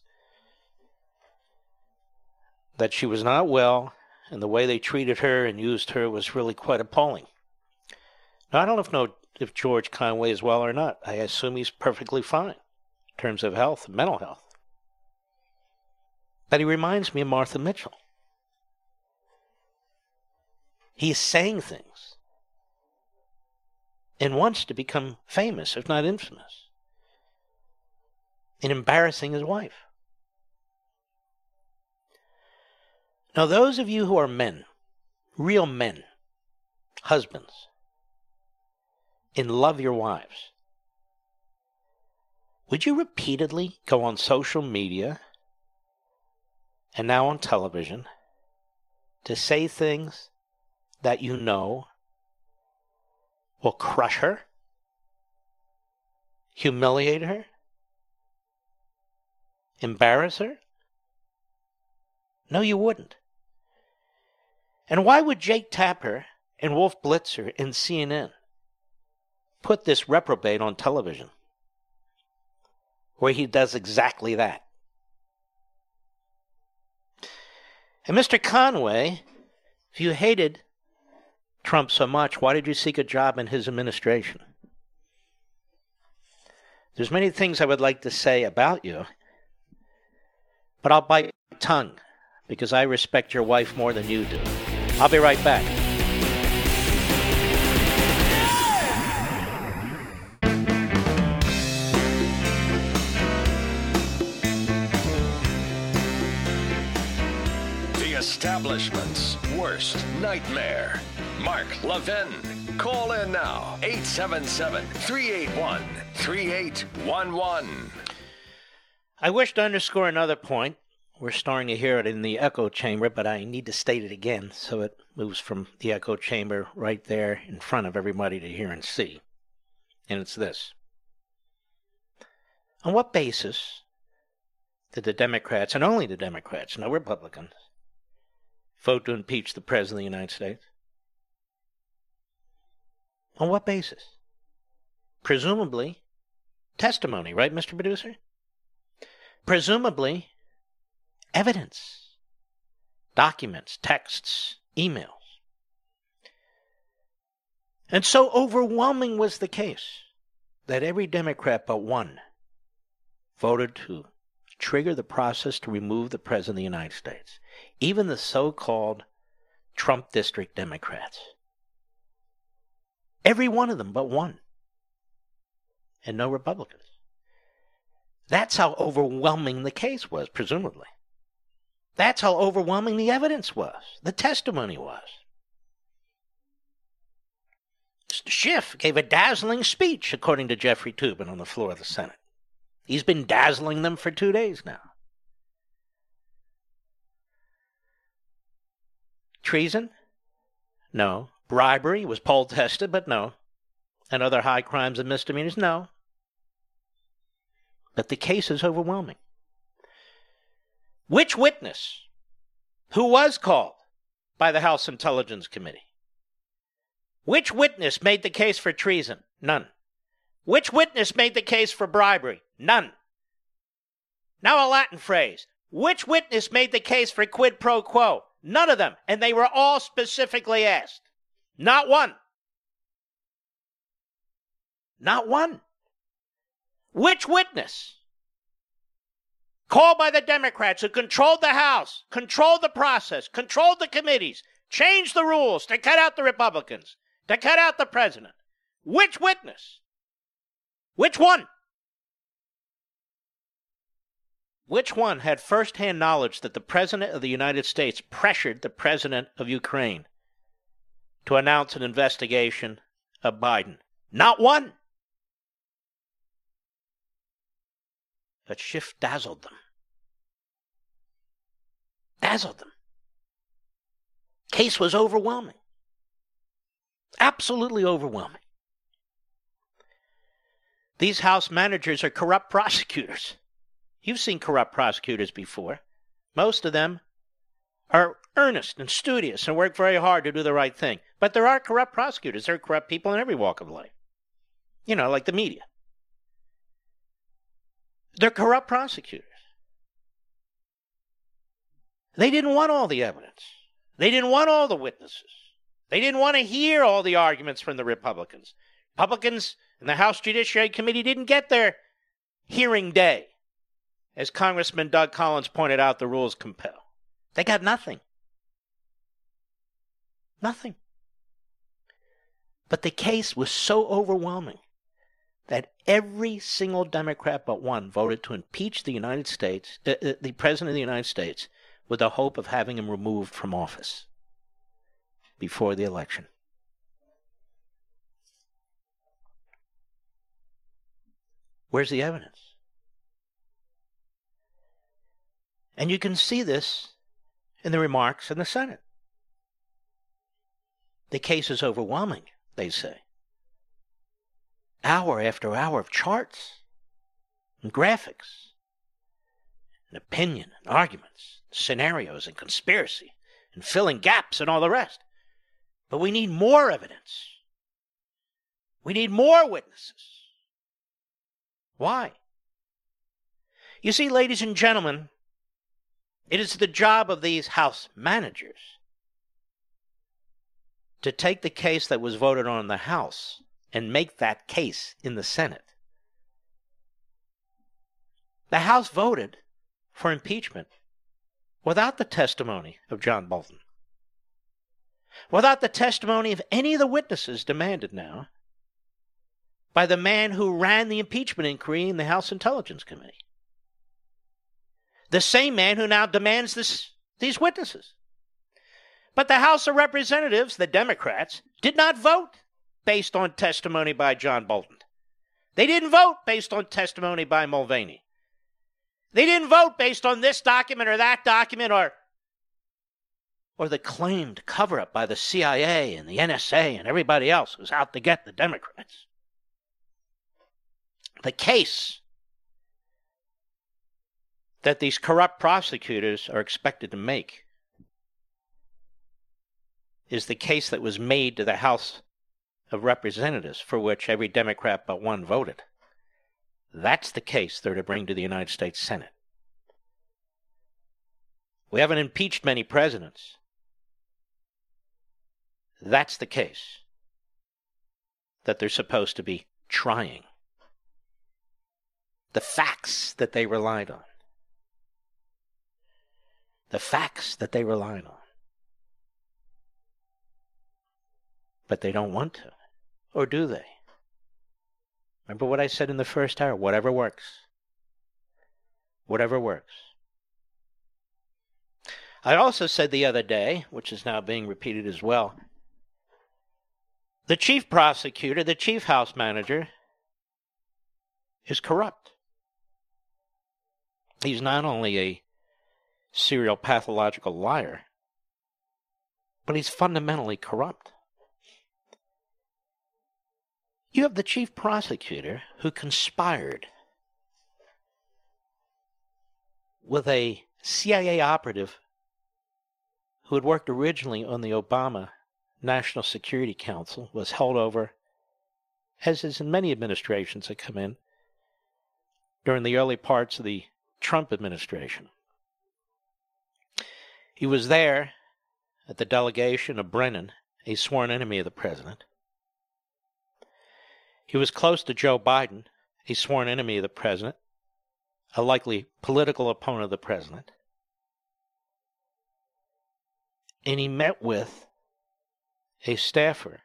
that she was not well, and the way they treated her and used her was really quite appalling. Now, I don't know if George Conway is well or not. I assume he's perfectly fine in terms of health, mental health. But he reminds me of Martha Mitchell. He's saying things and wants to become famous, if not infamous, in embarrassing his wife. Now, those of you who are men, real men, husbands, and love your wives, would you repeatedly go on social media and now on television to say things that you know will crush her, humiliate her, embarrass her? No, you wouldn't. And why would Jake Tapper and Wolf Blitzer and CNN put this reprobate on television where he does exactly that? And Mr. Conway, if you hated Trump so much, why did you seek a job in his administration? There's many things I would like to say about you, but I'll bite my tongue because I respect your wife more than you do. I'll be right back. The establishment's worst nightmare. Mark Levin. Call in now. 877-381-3811. I wish to underscore another point. We're starting to hear it in the echo chamber, but I need to state it again so it moves from the echo chamber right there in front of everybody to hear and see. And it's this. On what basis did the Democrats, and only the Democrats, no Republicans, vote to impeach the President of the United States? On what basis? Presumably, testimony, right, Mr. Producer? Presumably, evidence, documents, texts, emails. And so overwhelming was the case that every Democrat but one voted to trigger the process to remove the President of the United States. Even the so-called Trump District Democrats. Every one of them but one. And no Republicans. That's how overwhelming the case was, presumably. That's how overwhelming the evidence was, the testimony was. Mr. Schiff gave a dazzling speech, according to Jeffrey Toobin, on the floor of the Senate. He's been dazzling them for 2 days now. Treason? No. Bribery was poll tested, but no. And other high crimes and misdemeanors, no. But the case is overwhelming. Which witness who was called by the House Intelligence Committee? Which witness made the case for treason? None. Which witness made the case for bribery? None. Now a Latin phrase. Which witness made the case for quid pro quo? None of them. And they were all specifically asked. Not one. Not one. Which witness called by the Democrats who controlled the House, controlled the process, controlled the committees, changed the rules to cut out the Republicans, to cut out the president? Which witness? Which one? Which one had firsthand knowledge that the President of the United States pressured the President of Ukraine to announce an investigation of Biden? Not one. But Schiff dazzled them. Dazzled them. Case was overwhelming. Absolutely overwhelming. These House managers are corrupt prosecutors. You've seen corrupt prosecutors before. Most of them are earnest and studious and work very hard to do the right thing. But there are corrupt prosecutors. There are corrupt people in every walk of life. You know, like the media. They're corrupt prosecutors. They didn't want all the evidence. They didn't want all the witnesses. They didn't want to hear all the arguments from the Republicans. Republicans in the House Judiciary Committee didn't get their hearing day. As Congressman Doug Collins pointed out, the rules compel. They got nothing. Nothing. But the case was so overwhelming that every single Democrat but one voted to impeach the United States, the President of the United States, with the hope of having him removed from office before the election. Where's the evidence? And you can see this in the remarks in the Senate. The case is overwhelming, they say. Hour after hour of charts and graphics and opinion and arguments, scenarios and conspiracy and filling gaps and all the rest. But we need more evidence. We need more witnesses. Why? You see, ladies and gentlemen, it is the job of these House managers to take the case that was voted on in the House and make that case in the Senate. The House voted for impeachment without the testimony of John Bolton, without the testimony of any of the witnesses demanded now by the man who ran the impeachment inquiry in the House Intelligence Committee. The same man who now demands these witnesses. But the House of Representatives, the Democrats, did not vote based on testimony by John Bolton. They didn't vote based on testimony by Mulvaney. They didn't vote based on this document or that document or the claimed cover-up by the CIA and the NSA and everybody else who's out to get the Democrats. The case that these corrupt prosecutors are expected to make is the case that was made to the House of Representatives, for which every Democrat but one voted. That's the case they're to bring to the United States Senate. We haven't impeached many presidents. That's the case that they're supposed to be trying. The facts that they relied on. The facts that they relied on. But they don't want to. Or do they? Remember what I said in the first hour? Whatever works. Whatever works. I also said the other day, which is now being repeated as well, the chief prosecutor, the chief house manager, is corrupt. He's not only a serial pathological liar, but he's fundamentally corrupt. You have the chief prosecutor who conspired with a CIA operative who had worked originally on the Obama National Security Council, was held over, as is in many administrations that come in, during the early parts of the Trump administration. He was there at the delegation of Brennan, a sworn enemy of the president. He was close to Joe Biden, a sworn enemy of the president, a likely political opponent of the president. And he met with a staffer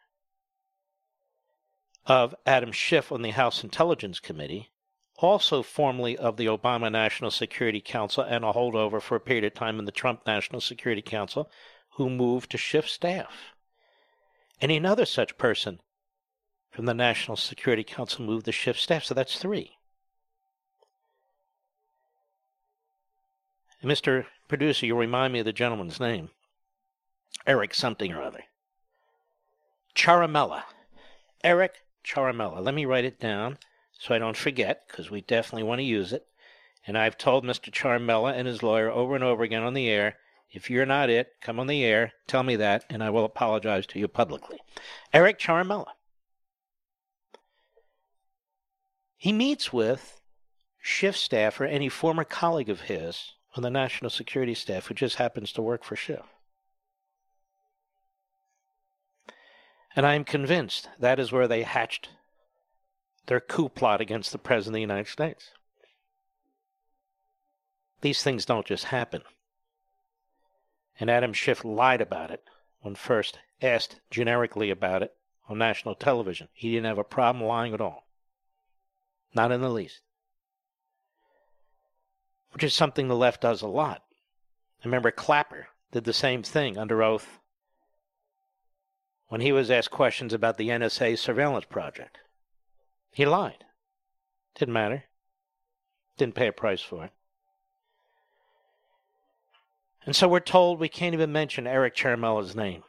of Adam Schiff on the House Intelligence Committee, also formerly of the Obama National Security Council and a holdover for a period of time in the Trump National Security Council, who moved to Schiff's staff. And another such person from the National Security Council moved to Schiff's staff, so that's 3. Mr. Producer, you'll remind me of the gentleman's name. Eric something or other. Ciaramella. Eric Ciaramella. Let me write it down so I don't forget, because we definitely want to use it. And I've told Mr. Ciaramella and his lawyer over and over again on the air, if you're not it, come on the air, tell me that, and I will apologize to you publicly. Eric Ciaramella. He meets with Schiff staffer, any former colleague of his on the National Security staff who just happens to work for Schiff. And I'm convinced that is where they hatched their coup plot against the President of the United States. These things don't just happen. And Adam Schiff lied about it when first asked generically about it on national television. He didn't have a problem lying at all. Not in the least. Which is something the left does a lot. I remember Clapper did the same thing under oath when he was asked questions about the NSA surveillance project. He lied. Didn't matter. Didn't pay a price for it. And so we're told we can't even mention Eric Ciaramella's name.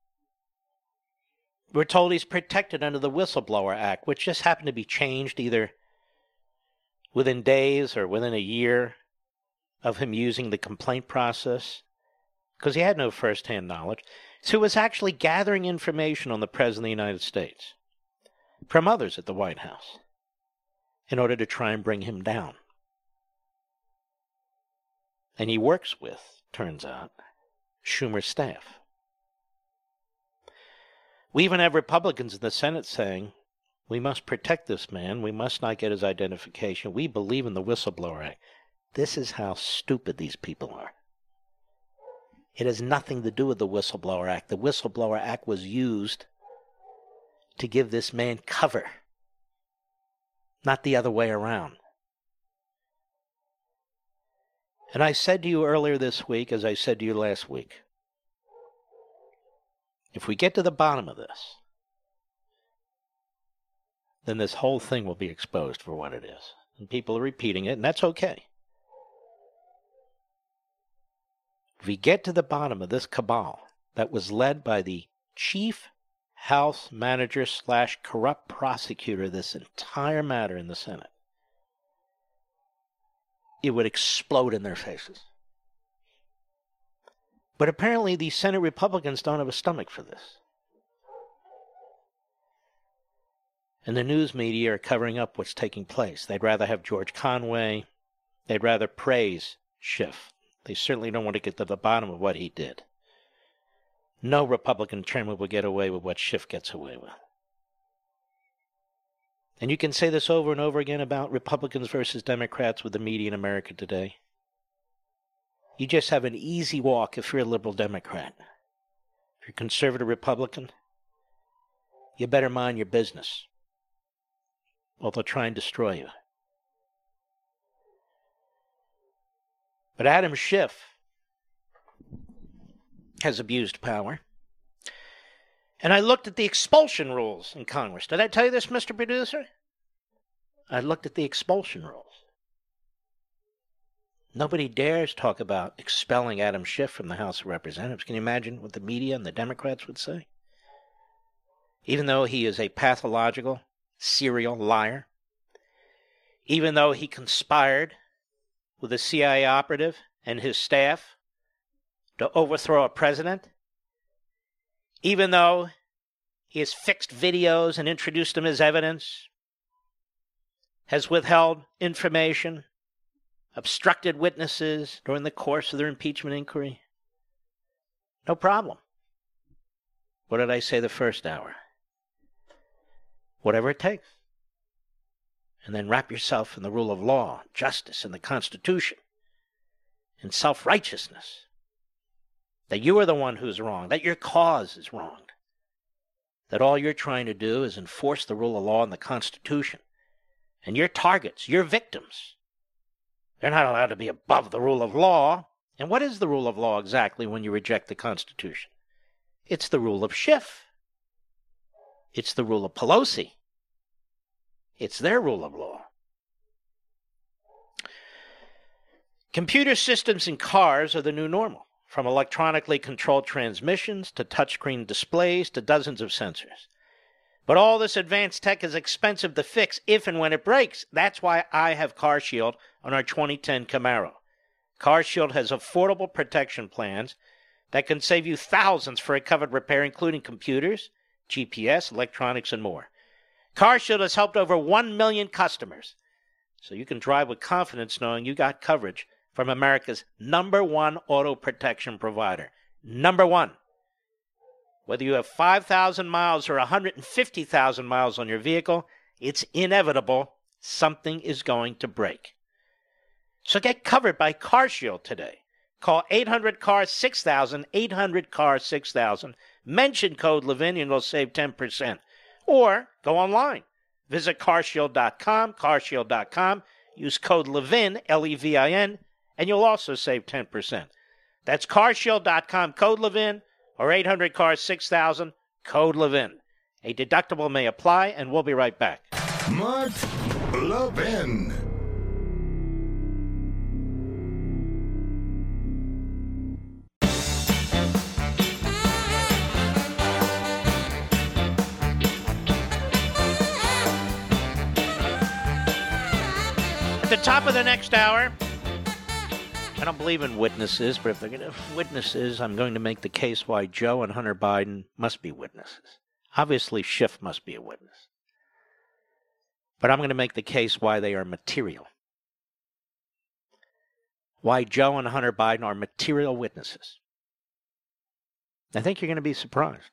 We're told he's protected under the Whistleblower Act, which just happened to be changed either within days or within a year of him using the complaint process, because he had no first-hand knowledge. So he was actually gathering information on the President of the United States from others at the White House in order to try and bring him down. And he works with, turns out, Schumer's staff. We even have Republicans in the Senate saying, we must protect this man. We must not get his identification. We believe in the Whistleblower Act. This is how stupid these people are. It has nothing to do with the Whistleblower Act. The Whistleblower Act was used to give this man cover, not the other way around. And I said to you earlier this week, as I said to you last week, if we get to the bottom of this, then this whole thing will be exposed for what it is. And people are repeating it, and that's okay. If we get to the bottom of this cabal that was led by the chief House manager / corrupt prosecutor of this entire matter in the Senate, it would explode in their faces. But apparently these Senate Republicans don't have a stomach for this. And the news media are covering up what's taking place. They'd rather have George Conway. They'd rather praise Schiff. They certainly don't want to get to the bottom of what he did. No Republican chairman will get away with what Schiff gets away with. And you can say this over and over again about Republicans versus Democrats with the media in America today. You just have an easy walk if you're a liberal Democrat. If you're a conservative Republican, you better mind your business, or they'll try and destroy you. But Adam Schiff has abused power. And I looked at the expulsion rules in Congress. Did I tell you this, Mr. Producer? I looked at the expulsion rules. Nobody dares talk about expelling Adam Schiff from the House of Representatives. Can you imagine what the media and the Democrats would say? Even though he is a pathological, serial liar. Even though he conspired with a CIA operative and his staff to overthrow a president, even though he has fixed videos and introduced them as evidence, has withheld information, obstructed witnesses during the course of their impeachment inquiry, no problem. What did I say the first hour? Whatever it takes. And then wrap yourself in the rule of law, justice, and the Constitution, and self-righteousness. That you are the one who's wrong, that your cause is wrong, that all you're trying to do is enforce the rule of law and the Constitution. And your targets, your victims, they're not allowed to be above the rule of law. And what is the rule of law exactly when you reject the Constitution? It's the rule of Schiff. It's the rule of Pelosi. It's their rule of law. Computer systems in cars are the new normal, from electronically controlled transmissions to touchscreen displays to dozens of sensors. But all this advanced tech is expensive to fix if and when it breaks. That's why I have CarShield on our 2010 Camaro. CarShield has affordable protection plans that can save you thousands for a covered repair, including computers, GPS, electronics, and more. CarShield has helped over 1 million customers, so you can drive with confidence knowing you got coverage from America's #1 auto protection provider. #1. Whether you have 5,000 miles or 150,000 miles on your vehicle, it's inevitable something is going to break. So get covered by CarShield today. Call 800-CAR-6000, 800-CAR-6000. Mention code Levin and you'll save 10%. Or go online. Visit carshield.com, carshield.com. Use code Levin, Levin, and you'll also save 10%. That's carshield.com, code Levin, or 800-CAR-6000, code Levin. A deductible may apply, and we'll be right back. Mark Levin. At the top of the next hour, I don't believe in witnesses, but if they're going to witnesses, I'm going to make the case why Joe and Hunter Biden must be witnesses. Obviously, Schiff must be a witness. But I'm going to make the case why they are material. Why Joe and Hunter Biden are material witnesses. I think you're going to be surprised.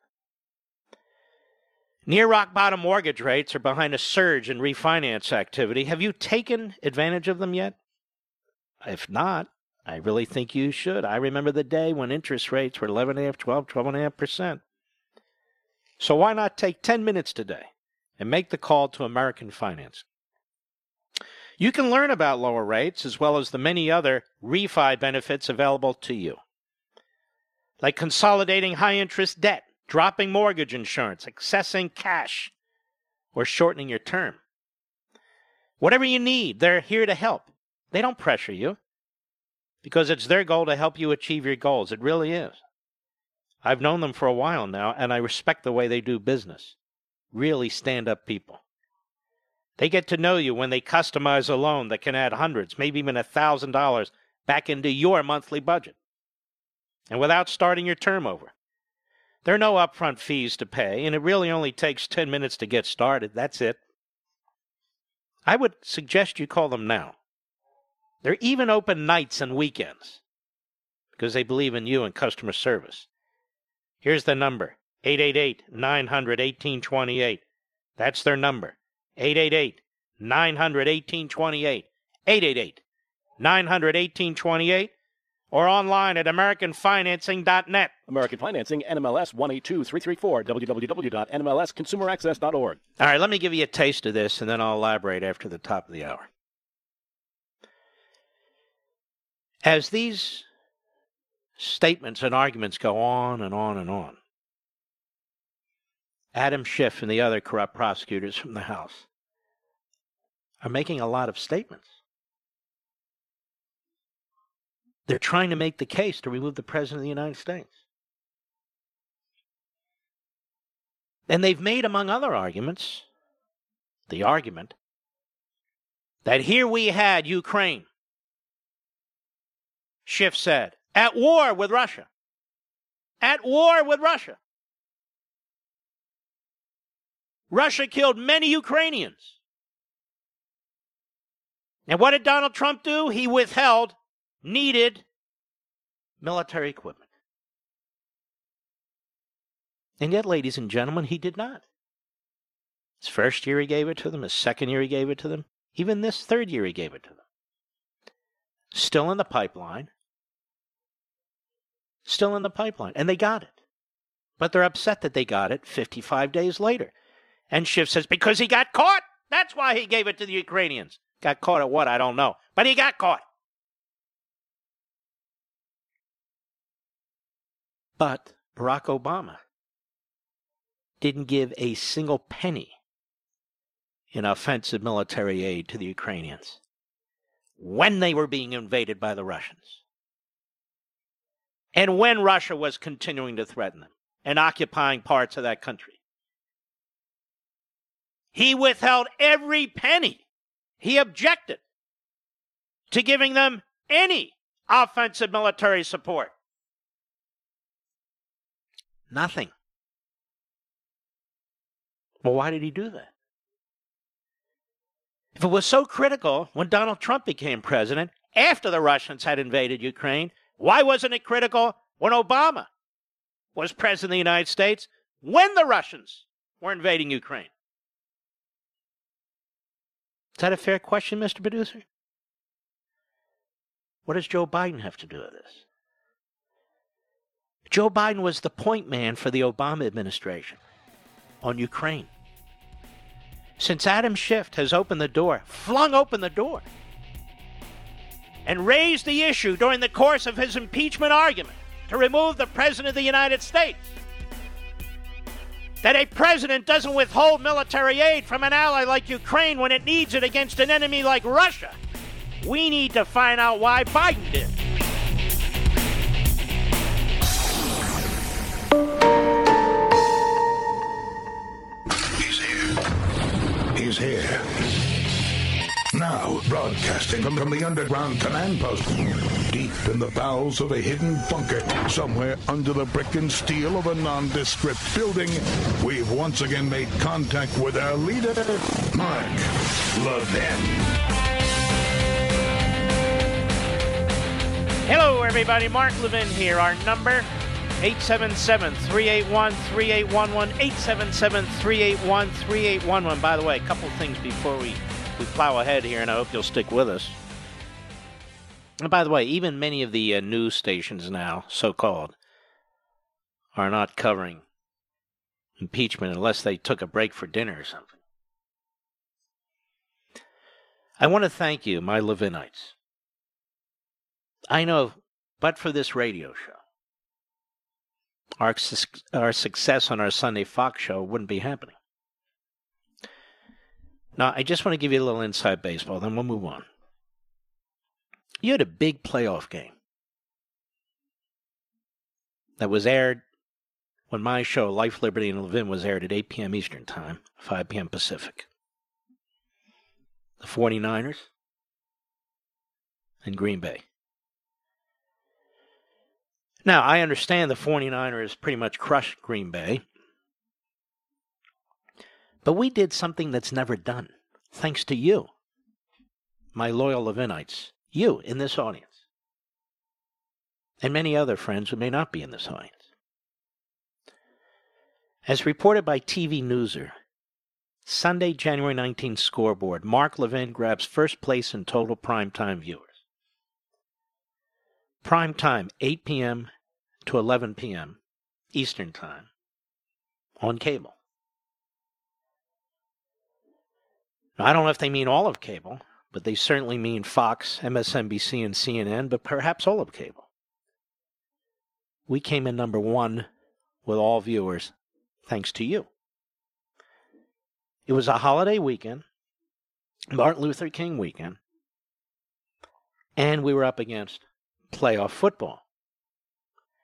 Near rock bottom mortgage rates are behind a surge in refinance activity. Have you taken advantage of them yet? If not, I really think you should. I remember the day when interest rates were 11.5%, 12.5%. So why not take 10 minutes today and make the call to American Finance? You can learn about lower rates as well as the many other refi benefits available to you, like consolidating high-interest debt, dropping mortgage insurance, accessing cash, or shortening your term. Whatever you need, they're here to help. They don't pressure you because it's their goal to help you achieve your goals. It really is. I've known them for a while now, and I respect the way they do business. Really stand-up people. They get to know you when they customize a loan that can add hundreds, maybe even $1,000 back into your monthly budget, and without starting your term over. There are no upfront fees to pay, and it really only takes 10 minutes to get started. That's it. I would suggest you call them now. They're even open nights and weekends because they believe in you and customer service. Here's the number, 888-900-1828. That's their number, 888-900-1828, 888-900-1828, or online at AmericanFinancing.net. American Financing, NMLS 182334, www.nmlsconsumeraccess.org. All right, let me give you a taste of this, and then I'll elaborate after the top of the hour. As these statements and arguments go on and on and on, Adam Schiff and the other corrupt prosecutors from the House are making a lot of statements. They're trying to make the case to remove the President of the United States. And they've made, among other arguments, the argument that here we had Ukraine, Schiff said, at war with Russia. At war with Russia. Russia killed many Ukrainians. And what did Donald Trump do? He withheld needed military equipment. And yet, ladies and gentlemen, he did not. His first year he gave it to them. His second year he gave it to them. Even this third year he gave it to them. Still in the pipeline. Still in the pipeline. And they got it. But they're upset that they got it 55 days later. And Schiff says, because he got caught. That's why he gave it to the Ukrainians. Got caught at what? I don't know. But he got caught. But Barack Obama didn't give a single penny in offensive military aid to the Ukrainians when they were being invaded by the Russians. And when Russia was continuing to threaten them and occupying parts of that country. He withheld every penny. He objected to giving them any offensive military support. Nothing. Well, why did he do that? If it was so critical when Donald Trump became president, after the Russians had invaded Ukraine, why wasn't it critical when Obama was president of the United States when the Russians were invading Ukraine? Is that a fair question, Mr. Producer? What does Joe Biden have to do with this? Joe Biden was the point man for the Obama administration on Ukraine. Since Adam Schiff has opened the door, flung open the door, and raised the issue during the course of his impeachment argument to remove the President of the United States, that a president doesn't withhold military aid from an ally like Ukraine when it needs it against an enemy like Russia, we need to find out why Biden did. He's here. Now, broadcasting from the underground command post, deep in the bowels of a hidden bunker, somewhere under the brick and steel of a nondescript building, we've once again made contact with our leader, Mark Levin. Hello, everybody. Mark Levin here. Our number, 877-381-3811, 877-381-3811. By the way, a couple things before we plow ahead here, and I hope you'll stick with us. And by the way, even many of the news stations now, so-called, are not covering impeachment unless they took a break for dinner or something. I want to thank you, my Levinites. I know, but for this radio show, our success on our Sunday Fox show wouldn't be happening. Now, I just want to give you a little inside baseball, then we'll move on. You had a big playoff game that was aired when my show, Life, Liberty, and Levin, was aired at 8 p.m. Eastern Time, 5 p.m. Pacific. The 49ers and Green Bay. Now, I understand the 49ers pretty much crushed Green Bay. But we did something that's never done, thanks to you, my loyal Levinites, you in this audience, and many other friends who may not be in this audience. As reported by TV Newser, Sunday, January 19th scoreboard, Mark Levin grabs first place in total primetime viewers. Prime time, 8 p.m. to 11 p.m. Eastern Time on cable. Now, I don't know if they mean all of cable, but they certainly mean Fox, MSNBC, and CNN, but perhaps all of cable. We came in number one with all viewers, thanks to you. It was a holiday weekend, Martin Luther King weekend, and we were up against playoff football.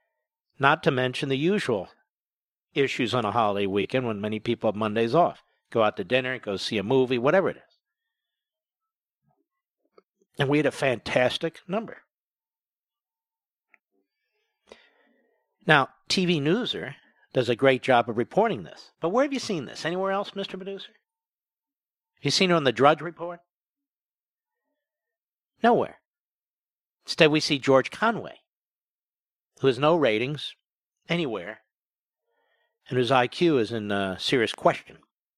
Not to mention the usual issues on a holiday weekend when many people have Mondays off. Go out to dinner, go see a movie, whatever it is. And we had a fantastic number. Now, TV Newser does a great job of reporting this. But where have you seen this? Anywhere else, Mr. Producer? Have you seen it on the Drudge Report? Nowhere. Instead, we see George Conway, who has no ratings anywhere, and whose IQ is in serious question.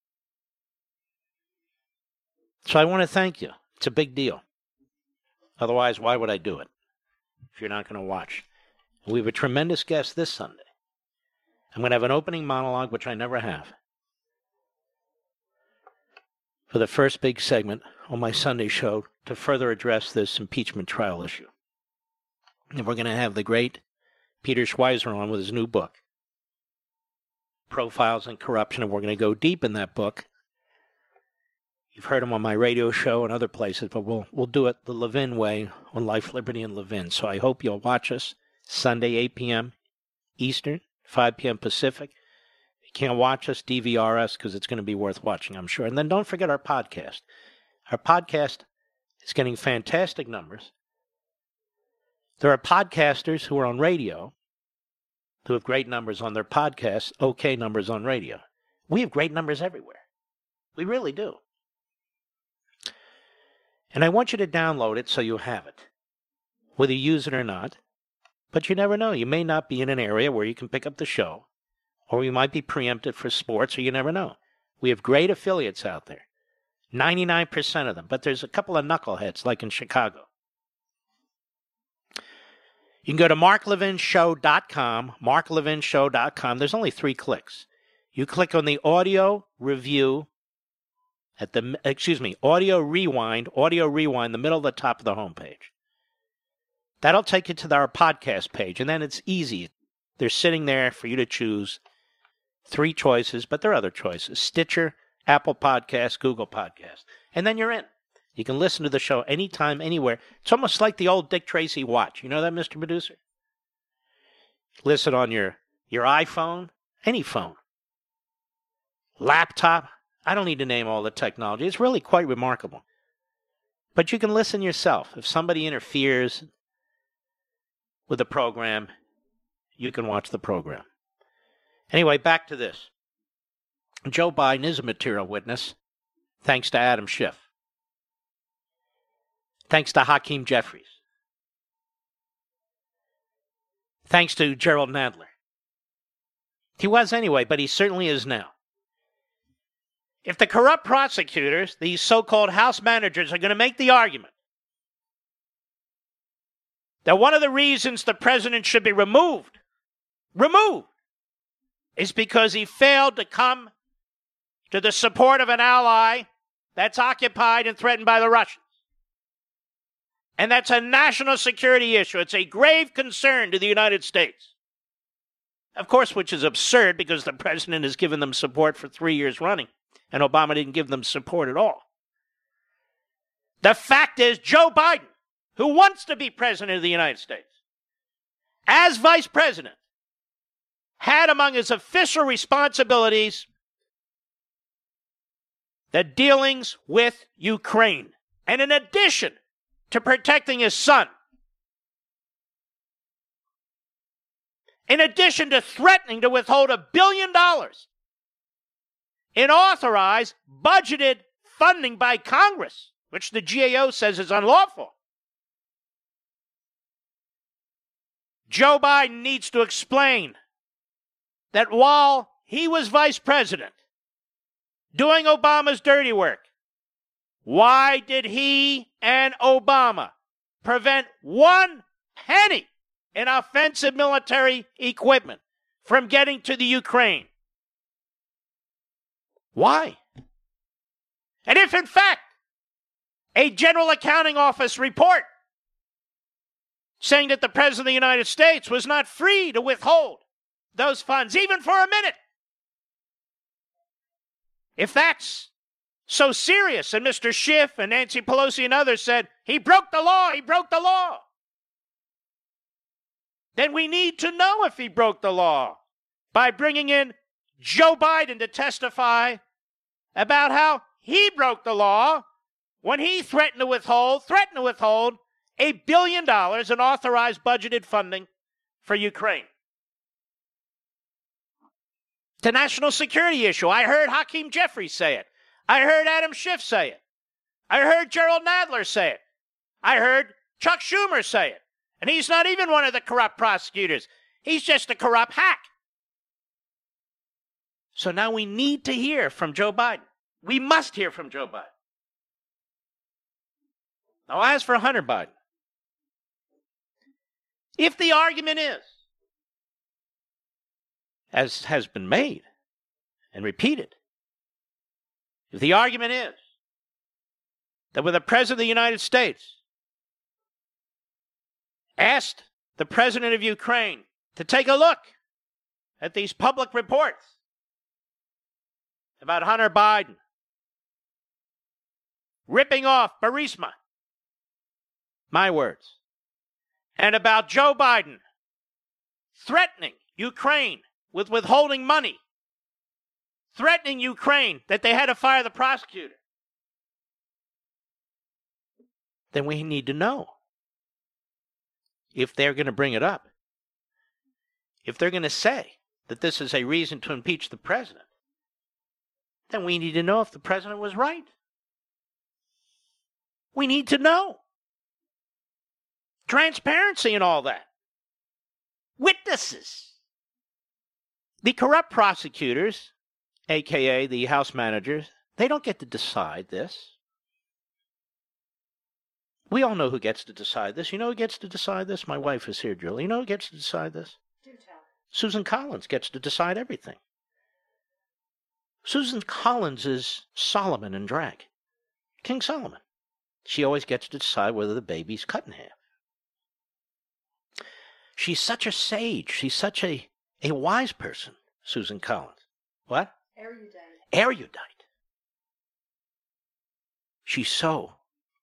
So I want to thank you. It's a big deal. Otherwise, why would I do it if you're not going to watch? We have a tremendous guest this Sunday. I'm going to have an opening monologue, which I never have, for the first big segment on my Sunday show to further address this impeachment trial issue. And we're going to have the great Peter Schweizer on with his new book, Profiles in Corruption, and we're going to go deep in that book. You've heard him on my radio show and other places, but we'll do it the Levin way on Life, Liberty, and Levin. So I hope you'll watch us Sunday, 8 p.m. Eastern, 5 p.m. Pacific. If you can't watch us, DVR us, because it's going to be worth watching, I'm sure. And then don't forget our podcast. Our podcast is getting fantastic numbers. There are podcasters who are on radio who have great numbers on their podcasts, okay numbers on radio. We have great numbers everywhere. We really do. And I want you to download it so you have it, whether you use it or not. But you never know. You may not be in an area where you can pick up the show, or you might be preempted for sports, or you never know. We have great affiliates out there, 99% of them, but there's a couple of knuckleheads, like in Chicago. You can go to marklevinshow.com, marklevinshow.com. There's only 3 clicks. You click on the audio review audio rewind, the middle of the top of the homepage. That'll take you to our podcast page, and then it's easy. They're sitting there for you to choose 3 choices, but there are other choices. Stitcher, Apple Podcasts, Google Podcasts. And then you're in. You can listen to the show anytime, anywhere. It's almost like the old Dick Tracy watch. You know that, Mr. Producer? Listen on your iPhone, any phone, laptop. I don't need to name all the technology. It's really quite remarkable. But you can listen yourself. If somebody interferes with the program, you can watch the program. Anyway, back to this. Joe Biden is a material witness, thanks to Adam Schiff. Thanks to Hakeem Jeffries. Thanks to Gerald Nadler. He was anyway, but he certainly is now. If the corrupt prosecutors, these so-called House managers, are going to make the argument that one of the reasons the president should be removed, is because he failed to come to the support of an ally that's occupied and threatened by the Russians. And that's a national security issue. It's a grave concern to the United States. Of course, which is absurd because the president has given them support for 3 years running, and Obama didn't give them support at all. The fact is, Joe Biden, who wants to be president of the United States, as vice president, had among his official responsibilities the dealings with Ukraine. And in addition to protecting his son, in addition to threatening to withhold $1 billion in authorized, budgeted funding by Congress, which the GAO says is unlawful, Joe Biden needs to explain that while he was vice president, doing Obama's dirty work, why did he and Obama prevent 1 penny in offensive military equipment from getting to the Ukraine? Why? And if, in fact, a General Accounting Office report saying that the President of the United States was not free to withhold those funds, even for a minute, if that's so serious, and Mr. Schiff and Nancy Pelosi and others said, he broke the law, then we need to know if he broke the law by bringing in Joe Biden to testify about how he broke the law when he threatened to withhold $1 billion in authorized budgeted funding for Ukraine. It's a national security issue. I heard Hakeem Jeffries say it. I heard Adam Schiff say it. I heard Gerald Nadler say it. I heard Chuck Schumer say it. And he's not even one of the corrupt prosecutors. He's just a corrupt hack. So now we need to hear from Joe Biden. We must hear from Joe Biden. Now, as for Hunter Biden, if the argument is, as has been made and repeated, if the argument is that when the President of the United States asked the President of Ukraine to take a look at these public reports about Hunter Biden ripping off Burisma, my words, and about Joe Biden threatening Ukraine with withholding money, threatening Ukraine that they had to fire the prosecutor, then we need to know if they're going to bring it up. If they're going to say that this is a reason to impeach the president, then we need to know if the president was right. We need to know. Transparency and all that. Witnesses. The corrupt prosecutors, a.k.a. the House managers, they don't get to decide this. We all know who gets to decide this. You know who gets to decide this? My wife is here, Julie. You know who gets to decide this? Do tell. Susan Collins gets to decide everything. Susan Collins is Solomon in drag. King Solomon. She always gets to decide whether the baby's cut in half. She's such a sage. She's such a wise person, Susan Collins. What? Erudite. She's so,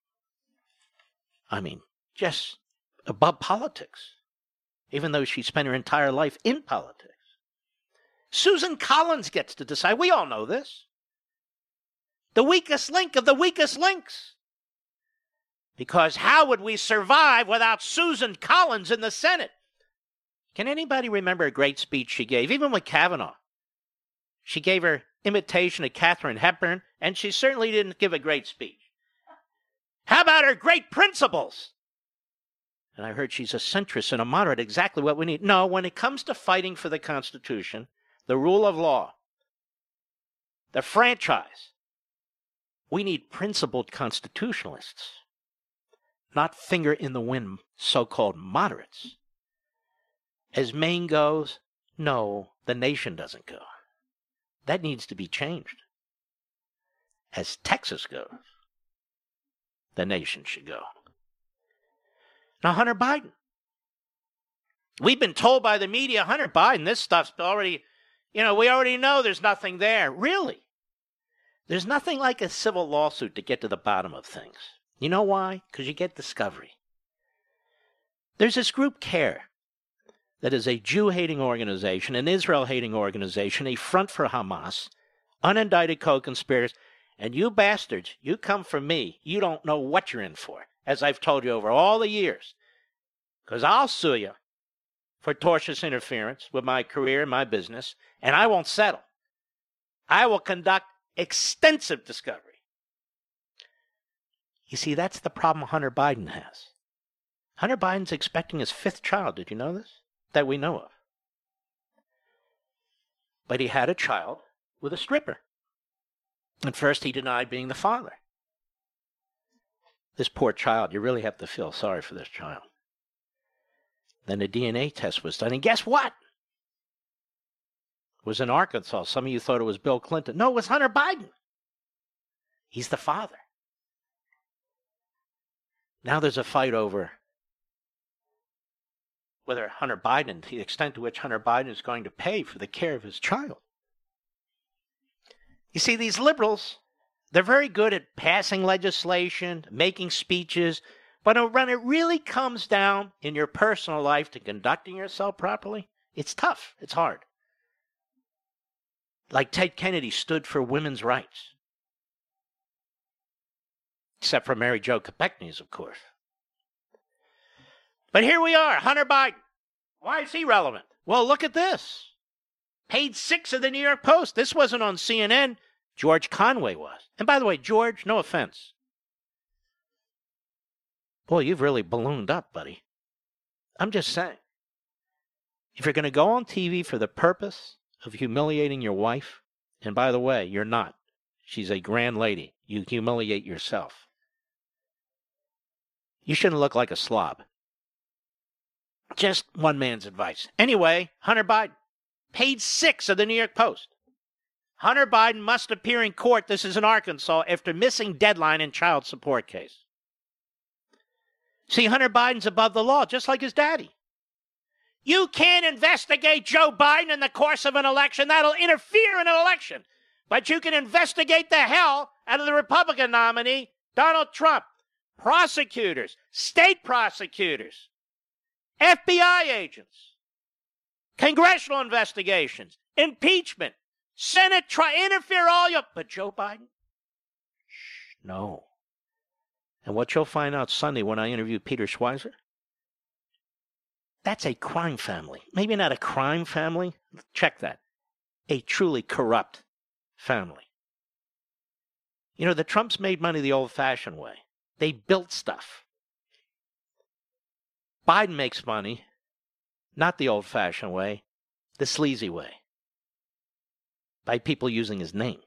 just above politics, even though she spent her entire life in politics. Susan Collins gets to decide. We all know this. The weakest link of the weakest links. Because how would we survive without Susan Collins in the Senate? Can anybody remember a great speech she gave, even with Kavanaugh? She gave her imitation of Katharine Hepburn, and she certainly didn't give a great speech. How about her great principles? And I heard she's a centrist and a moderate, exactly what we need. No, when it comes to fighting for the Constitution, the rule of law, the franchise, we need principled constitutionalists, not finger-in-the-wind so-called moderates. As Maine goes, no, the nation doesn't go. That needs to be changed. As Texas goes, the nation should go. Now, Hunter Biden. We've been told by the media, Hunter Biden, this stuff's already, we already know there's nothing there. Really? There's nothing like a civil lawsuit to get to the bottom of things. You know why? Because you get discovery. There's this group CARE that is a Jew-hating organization, an Israel-hating organization, a front for Hamas, unindicted co-conspirators, and you bastards, you come for me, you don't know what you're in for, as I've told you over all the years, because I'll sue you for tortious interference with my career and my business, and I won't settle. I will conduct extensive discovery. You see, that's the problem Hunter Biden has. Hunter Biden's expecting his 5th child. Did you know this? That we know of. But he had a child with a stripper. At first, he denied being the father. This poor child, you really have to feel sorry for this child. Then a DNA test was done, and guess what? It was in Arkansas. Some of you thought it was Bill Clinton. No, it was Hunter Biden. He's the father. Now there's a fight over whether Hunter Biden, to the extent to which Hunter Biden is going to pay for the care of his child. You see, these liberals, they're very good at passing legislation, making speeches, but when it really comes down in your personal life to conducting yourself properly, it's tough. It's hard. Like Ted Kennedy stood for women's rights. Except for Mary Jo Kopechne's, of course. But here we are, Hunter Biden. Why is he relevant? Well, look at this. Page 6 of the New York Post. This wasn't on CNN. George Conway was. And by the way, George, no offense. Boy, you've really ballooned up, buddy. I'm just saying. If you're going to go on TV for the purpose of humiliating your wife, and by the way, you're not. She's a grand lady. You humiliate yourself. You shouldn't look like a slob. Just one man's advice. Anyway, Hunter Biden. Page 6 of the New York Post. Hunter Biden must appear in court, this is in Arkansas, after missing deadline in child support case. See, Hunter Biden's above the law, just like his daddy. You can't investigate Joe Biden in the course of an election. That'll interfere in an election. But you can investigate the hell out of the Republican nominee, Donald Trump. Prosecutors, state prosecutors, FBI agents, congressional investigations, impeachment, Senate interfere all you. But Joe Biden? Shh, no. And what you'll find out Sunday when I interview Peter Schweizer, that's a crime family. Maybe not a crime family. Check that. A truly corrupt family. You know, the Trumps made money the old-fashioned way. They built stuff. Biden makes money, not the old-fashioned way, the sleazy way, by people using his name.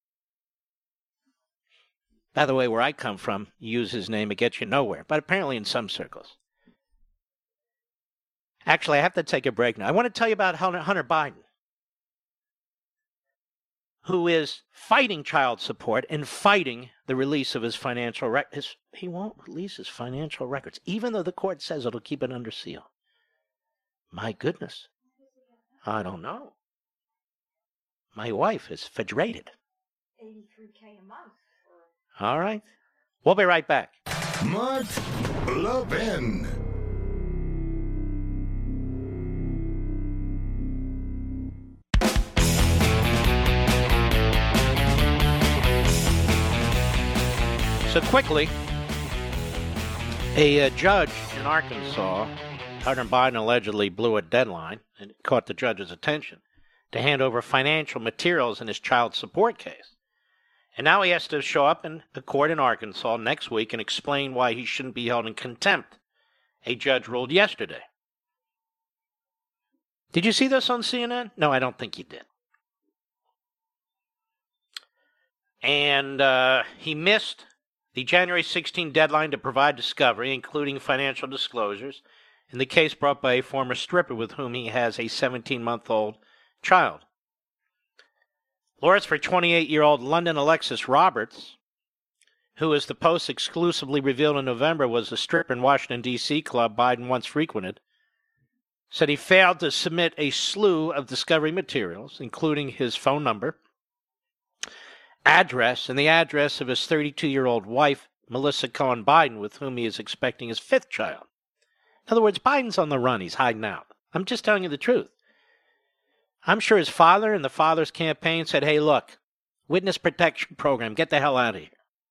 By the way, where I come from, you use his name, it gets you nowhere, but apparently in some circles. Actually, I have to take a break now. I want to tell you about Hunter Biden, who is fighting child support and fighting the release of his financial records. He won't release his financial records, even though the court says it'll keep it under seal. My goodness. I don't know. My wife is federated. $83K a month. All right. We'll be right back. Mark Levin. So quickly, a judge in Arkansas, Hunter Biden allegedly blew a deadline, and it caught the judge's attention, to hand over financial materials in his child support case. And now he has to show up in the court in Arkansas next week and explain why he shouldn't be held in contempt, a judge ruled yesterday. Did you see this on CNN? No, I don't think you did. And he missed the January 16 deadline to provide discovery, including financial disclosures, in the case brought by a former stripper with whom he has a 17-month-old child. Lawyers for 28-year-old London Alexis Roberts, who, as the Post exclusively revealed in November, was a stripper in Washington, D.C. club Biden once frequented, said he failed to submit a slew of discovery materials, including his phone number, address, and the address of his 32-year-old wife, Melissa Cohen Biden, with whom he is expecting his 5th child. In other words, Biden's on the run. He's hiding out. I'm just telling you the truth. I'm sure his father and the father's campaign said, hey, look, witness protection program, get the hell out of here.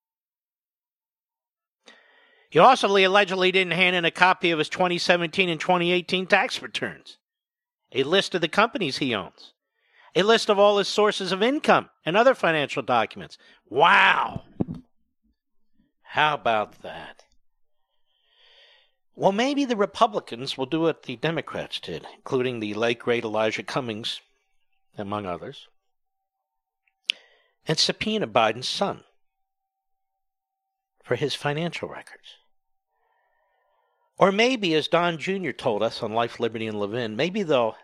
He also allegedly didn't hand in a copy of his 2017 and 2018 tax returns, a list of the companies he owns, a list of all his sources of income and other financial documents. Wow. How about that? Well, maybe the Republicans will do what the Democrats did, including the late, great Elijah Cummings, among others, and subpoena Biden's son for his financial records. Or maybe, as Don Jr. told us on Life, Liberty, and Levin, maybe they'll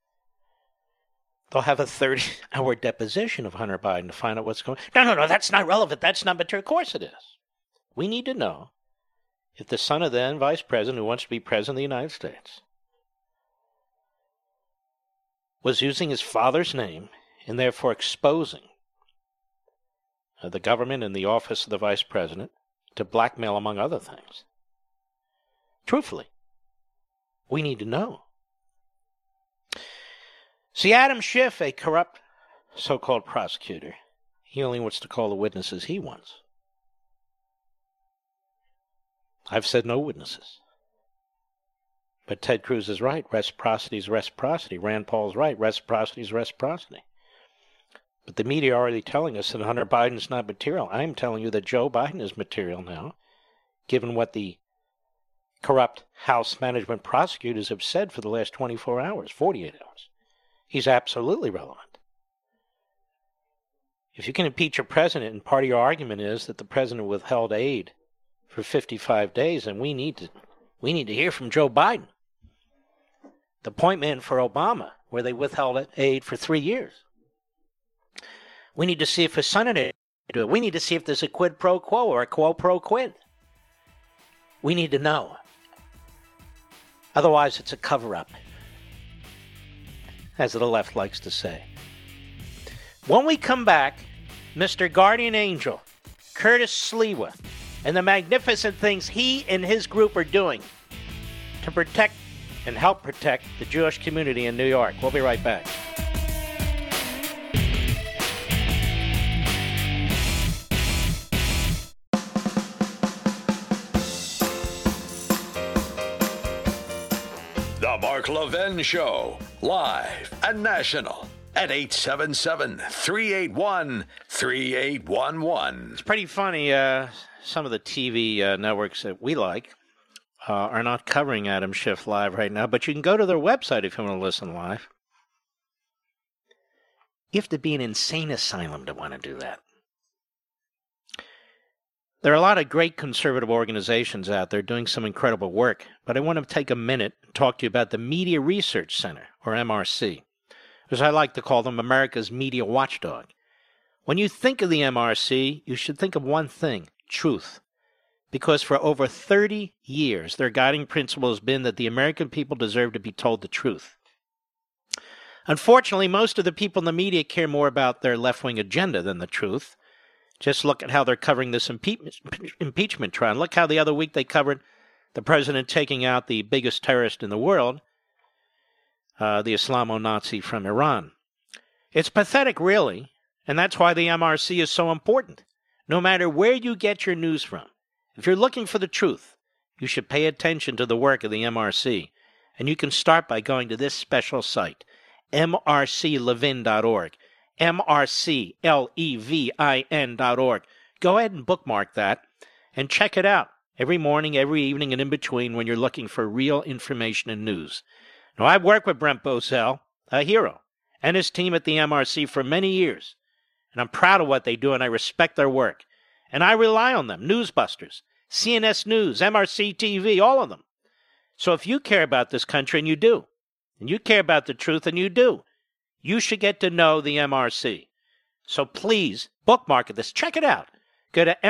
have a 30-hour deposition of Hunter Biden to find out what's going on. No, that's not relevant. That's not material. Of course it is. We need to know if the son of the then vice president, who wants to be president of the United States, was using his father's name and therefore exposing the government and the office of the vice president to blackmail, among other things. Truthfully, we need to know. See, Adam Schiff, a corrupt so-called prosecutor, he only wants to call the witnesses he wants. I've said no witnesses. But Ted Cruz is right. Reciprocity is reciprocity. Rand Paul's right. Reciprocity is reciprocity. But the media are already telling us that Hunter Biden's not material. I'm telling you that Joe Biden is material now, given what the corrupt House management prosecutors have said for the last 24 hours, 48 hours. He's absolutely relevant. If you can impeach a president and part of your argument is that the president withheld aid for 55 days, then we need to hear from Joe Biden. The point man for Obama, where they withheld aid for 3 years. We need to see if his senator do it. We need to see if there's a quid pro quo or a quo pro quid. We need to know. Otherwise, it's a cover-up, as the left likes to say. When we come back, Mr. Guardian Angel, Curtis Sliwa, and the magnificent things he and his group are doing to protect and help protect the Jewish community in New York. We'll be right back. The Mark Levin Show, live and national at 877-381-3811. It's pretty funny. Some of the TV networks that we like are not covering Adam Schiff live right now, but you can go to their website if you want to listen live. You have to be an insane asylum to want to do that. There are a lot of great conservative organizations out there doing some incredible work, but I want to take a minute and talk to you about the Media Research Center, or MRC, as I like to call them, America's media watchdog. When you think of the MRC, you should think of one thing, truth. Because for over 30 years, their guiding principle has been that the American people deserve to be told the truth. Unfortunately, most of the people in the media care more about their left-wing agenda than the truth. Just look at how they're covering this impeachment trial. Look how the other week they covered the president taking out the biggest terrorist in the world, the Islamo-Nazi from Iran. It's pathetic, really, and that's why the MRC is so important. No matter where you get your news from, if you're looking for the truth, you should pay attention to the work of the MRC, and you can start by going to this special site, mrclevin.org. mrclevin.org. Go ahead and bookmark that and check it out every morning, every evening, and in between when you're looking for real information and news. Now, I've worked with Brent Bozell, a hero, and his team at the MRC for many years, and I'm proud of what they do, and I respect their work. And I rely on them, Newsbusters, CNS News, MRC TV, all of them. So if you care about this country, and you do, and you care about the truth, and you do, you should get to know the MRC. So please, bookmark this. Check it out. Go to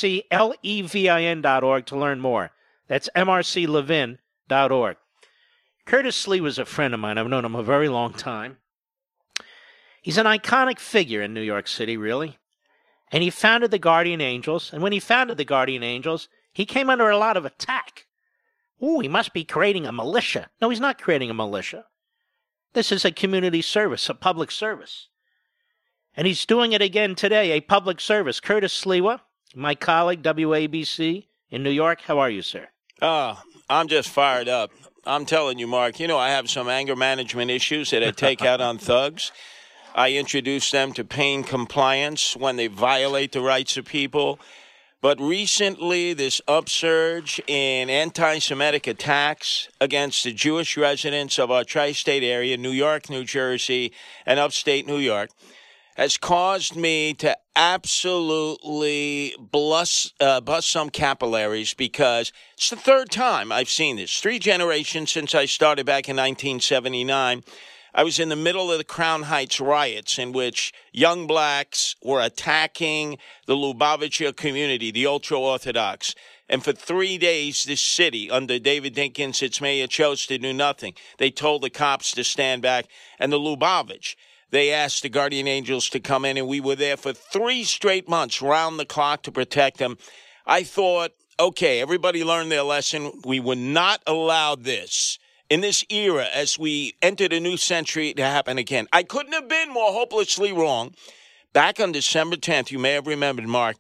mrclevin.org to learn more. That's mrclevin.org. Curtis Lee was a friend of mine. I've known him a very long time. He's an iconic figure in New York City, really. And he founded the Guardian Angels. And when he founded the Guardian Angels, he came under a lot of attack. Ooh, he must be creating a militia. No, he's not creating a militia. This is a community service, a public service. And he's doing it again today, a public service. Curtis Sliwa, my colleague, WABC in New York. How are you, sir? I'm just fired up. I'm telling you, Mark, I have some anger management issues that I take out on thugs. I introduce them to pain compliance when they violate the rights of people. But recently, this upsurge in anti-Semitic attacks against the Jewish residents of our tri-state area, New York, New Jersey, and upstate New York, has caused me to absolutely bust some capillaries because it's the third time I've seen this. 3 generations since I started back in 1979. I was in the middle of the Crown Heights riots in which young blacks were attacking the Lubavitcher community, the ultra-Orthodox. And for 3 days, this city, under David Dinkins, its mayor, chose to do nothing. They told the cops to stand back. And the Lubavitch, they asked the Guardian Angels to come in, and we were there for 3 straight months, round the clock, to protect them. I thought, okay, everybody learned their lesson. We would not allow this in this era, as we entered a new century, to happen again. I couldn't have been more hopelessly wrong. Back on December 10th, you may have remembered, Mark,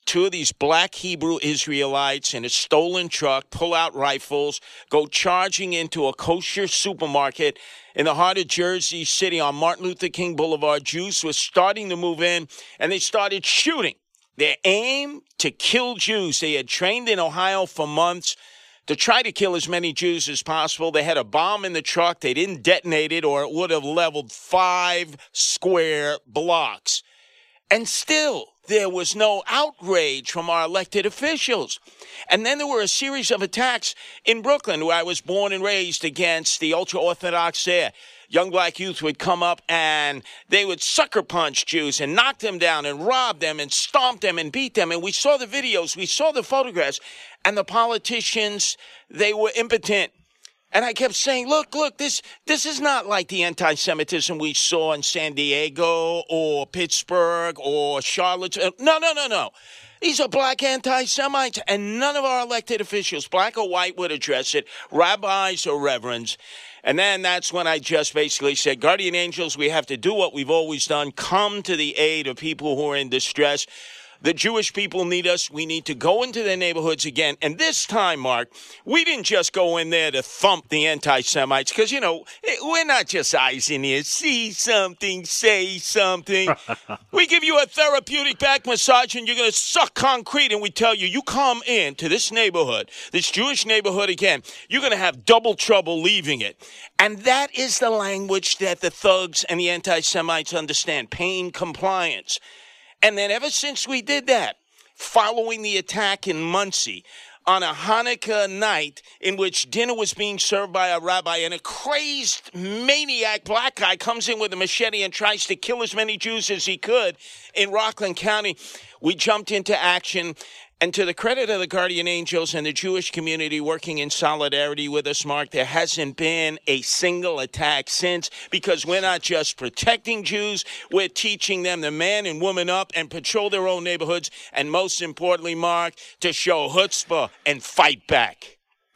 two of these black Hebrew Israelites in a stolen truck pull out rifles, go charging into a kosher supermarket in the heart of Jersey City on Martin Luther King Boulevard. Jews were starting to move in, and they started shooting. Their aim to kill Jews. They had trained in Ohio for months to try to kill as many Jews as possible. They had a bomb in the truck. They didn't detonate it, or it would have leveled 5 square blocks. And still, there was no outrage from our elected officials. And then there were a series of attacks in Brooklyn, where I was born and raised, against the ultra-Orthodox there. Young black youth would come up and they would sucker punch Jews and knock them down and rob them and stomp them and beat them. And we saw the videos, we saw the photographs, and the politicians, they were impotent. And I kept saying, look, this is not like the anti-Semitism we saw in San Diego or Pittsburgh or Charlottesville. No. These are black anti-Semites, and none of our elected officials, black or white, would address it, rabbis or reverends. And then that's when I just basically said, Guardian Angels, we have to do what we've always done, come to the aid of people who are in distress. The Jewish people need us. We need to go into their neighborhoods again. And this time, Mark, we didn't just go in there to thump the anti-Semites because, we're not just eyes in here. See something, say something. We give you a therapeutic back massage and you're going to suck concrete. And we tell you, you come into this neighborhood, this Jewish neighborhood again, you're going to have double trouble leaving it. And that is the language that the thugs and the anti-Semites understand, pain compliance. And then ever since we did that, following the attack in Muncie, on a Hanukkah night in which dinner was being served by a rabbi, and a crazed maniac black guy comes in with a machete and tries to kill as many Jews as he could in Rockland County, we jumped into action. And to the credit of the Guardian Angels and the Jewish community working in solidarity with us, Mark, there hasn't been a single attack since, because we're not just protecting Jews, we're teaching them to man and woman up and patrol their own neighborhoods, and most importantly, Mark, to show chutzpah and fight back.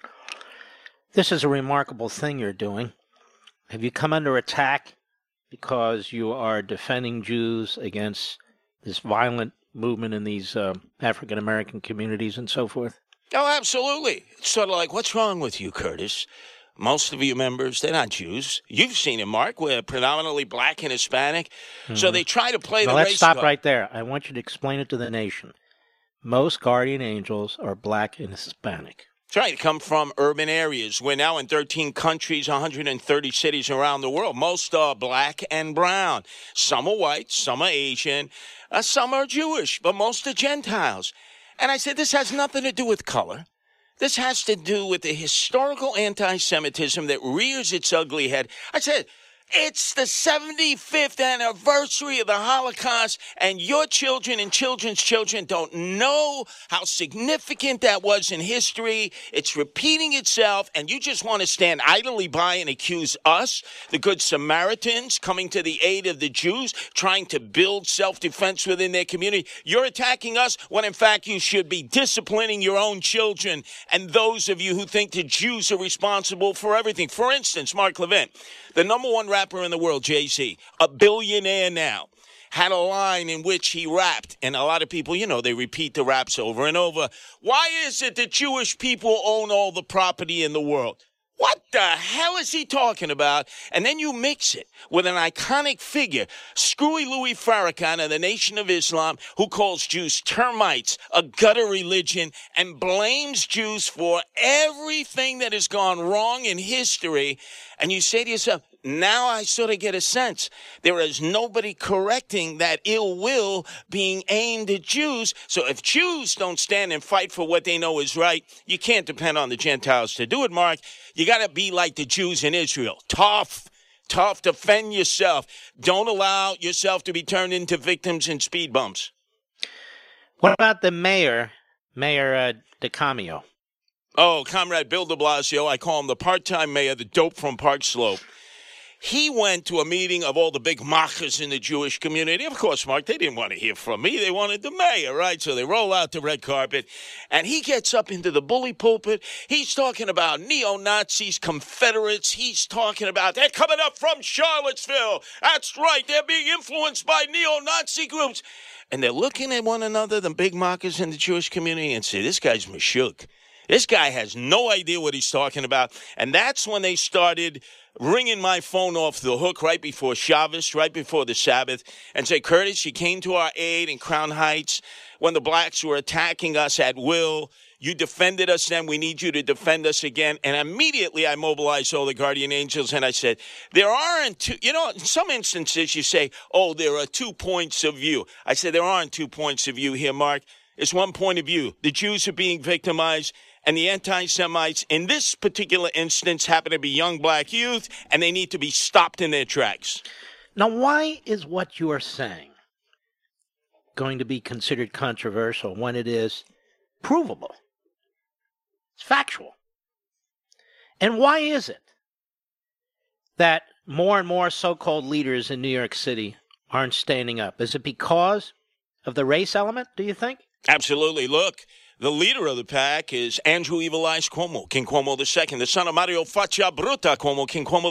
This is a remarkable thing you're doing. Have you come under attack because you are defending Jews against this violent movement in these African-American communities and so forth? Oh, absolutely. It's sort of like, what's wrong with you, Curtis? Most of you members, they're not Jews. You've seen it, Mark. We're predominantly black and Hispanic. Mm-hmm. So they try to play the race. Let's stop right there. I want you to explain it to the nation. Most Guardian Angels are black and Hispanic. That's right. They come from urban areas. We're now in 13 countries, 130 cities around the world. Most are black and brown. Some are white, some are Asian, some are Jewish, but most are Gentiles. And I said, this has nothing to do with color. This has to do with the historical anti-Semitism that rears its ugly head. I said, it's the 75th anniversary of the Holocaust, and your children and children's children don't know how significant that was in history. It's repeating itself, and you just want to stand idly by and accuse us, the Good Samaritans, coming to the aid of the Jews, trying to build self-defense within their community. You're attacking us when, in fact, you should be disciplining your own children and those of you who think the Jews are responsible for everything. For instance, Mark Levin, the number one rapper in the world, Jay-Z, a billionaire now, had a line in which he rapped, and a lot of people, they repeat the raps over and over. Why is it that Jewish people own all the property in the world? What the hell is he talking about? And then you mix it with an iconic figure, Screwy Louis Farrakhan of the Nation of Islam, who calls Jews termites, a gutter religion, and blames Jews for everything that has gone wrong in history. And you say to yourself, now I sort of get a sense there is nobody correcting that ill will being aimed at Jews. So if Jews don't stand and fight for what they know is right, you can't depend on the Gentiles to do it, Mark. You got to be like the Jews in Israel. Tough, defend yourself. Don't allow yourself to be turned into victims in speed bumps. What about the Mayor DeCamio? Oh, Comrade Bill de Blasio, I call him the part-time mayor, the dope from Park Slope. He went to a meeting of all the big machas in the Jewish community. Of course, Mark, they didn't want to hear from me. They wanted the mayor, right? So they roll out the red carpet, and he gets up into the bully pulpit. He's talking about neo-Nazis, Confederates. He's talking about they're coming up from Charlottesville. That's right. They're being influenced by neo-Nazi groups. And they're looking at one another, the big machas in the Jewish community, and say, this guy's Meshuk. This guy has no idea what he's talking about. And that's when they started ringing my phone off the hook right before Shabbos, right before the Sabbath, and say, Curtis, you came to our aid in Crown Heights when the blacks were attacking us at will. You defended us then. We need you to defend us again. And immediately I mobilized all the guardian angels, and I said, there aren't two, in some instances you say, oh, there are 2 points of view. I said, there aren't 2 points of view here, Mark. It's one point of view. The Jews are being victimized, and the anti-Semites, in this particular instance, happen to be young black youth, and they need to be stopped in their tracks. Now, why is what you are saying going to be considered controversial when it is provable? It's factual. And why is it that more and more so-called leaders in New York City aren't standing up? Is it because of the race element, do you think? Absolutely. Look, the leader of the pack is Andrew Evil Eyes Cuomo, King Cuomo II, the son of Mario Faccia Bruta Cuomo, King Cuomo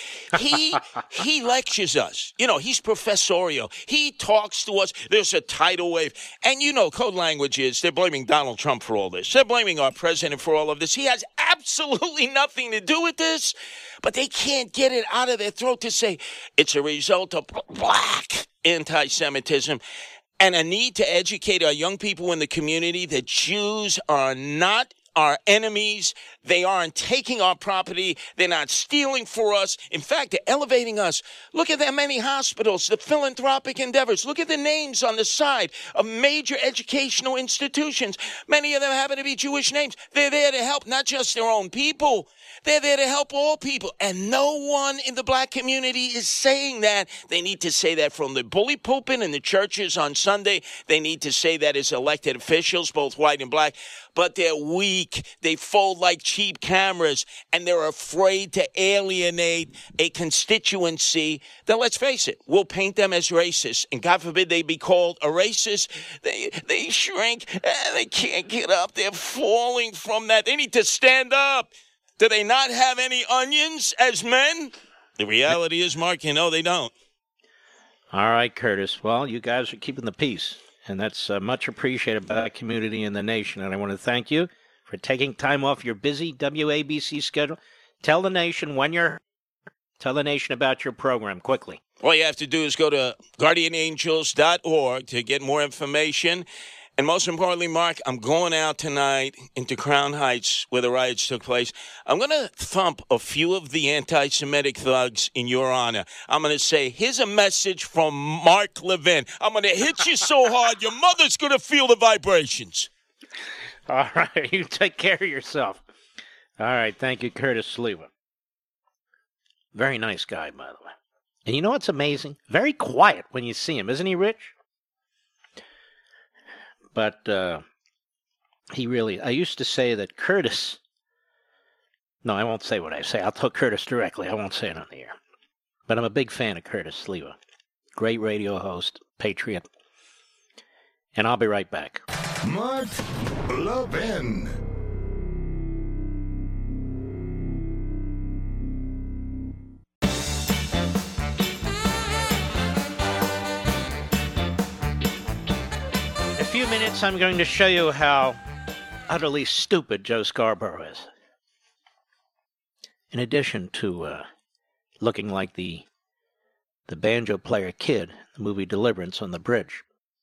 I. He lectures us. He's professorial. He talks to us. There's a tidal wave. And code language is they're blaming Donald Trump for all this. They're blaming our president for all of this. He has absolutely nothing to do with this, but they can't get it out of their throat to say it's a result of black anti-Semitism. And a need to educate our young people in the community that Jews are not our enemies. They aren't taking our property. They're not stealing for us. In fact, they're elevating us. Look at the many hospitals, the philanthropic endeavors. Look at the names on the side of major educational institutions. Many of them happen to be Jewish names. They're there to help not just their own people. They're there to help all people. And no one in the black community is saying that. They need to say that from the bully pulpit in the churches on Sunday. They need to say that as elected officials, both white and black. But they're weak. They fold like cheap cameras, and they're afraid to alienate a constituency that, let's face it, will paint them as racist. And God forbid they be called a racist. They shrink, and they can't get up. They're falling from that. They need to stand up. Do they not have any onions as men? The reality is, Mark, they don't. All right, Curtis. Well, you guys are keeping the peace, and that's much appreciated by the community and the nation. And I want to thank you for taking time off your busy WABC schedule. Tell the nation tell the nation about your program quickly. All you have to do is go to guardianangels.org to get more information. And most importantly, Mark, I'm going out tonight into Crown Heights where the riots took place. I'm going to thump a few of the anti-Semitic thugs in your honor. I'm going to say, here's a message from Mark Levin. I'm going to hit you so hard, your mother's going to feel the vibrations. All right, you take care of yourself. All right, thank you, Curtis Sliwa. Very nice guy, by the way. And you know what's amazing? Very quiet when you see him. Isn't he, Rich? But I used to say that Curtis, no, I won't say what I say. I'll tell Curtis directly. I won't say it on the air. But I'm a big fan of Curtis Sliwa. Great radio host, patriot. And I'll be right back. Mark Levin. In a few minutes, I'm going to show you how utterly stupid Joe Scarborough is. In addition to looking like the banjo player kid in the movie Deliverance on the bridge,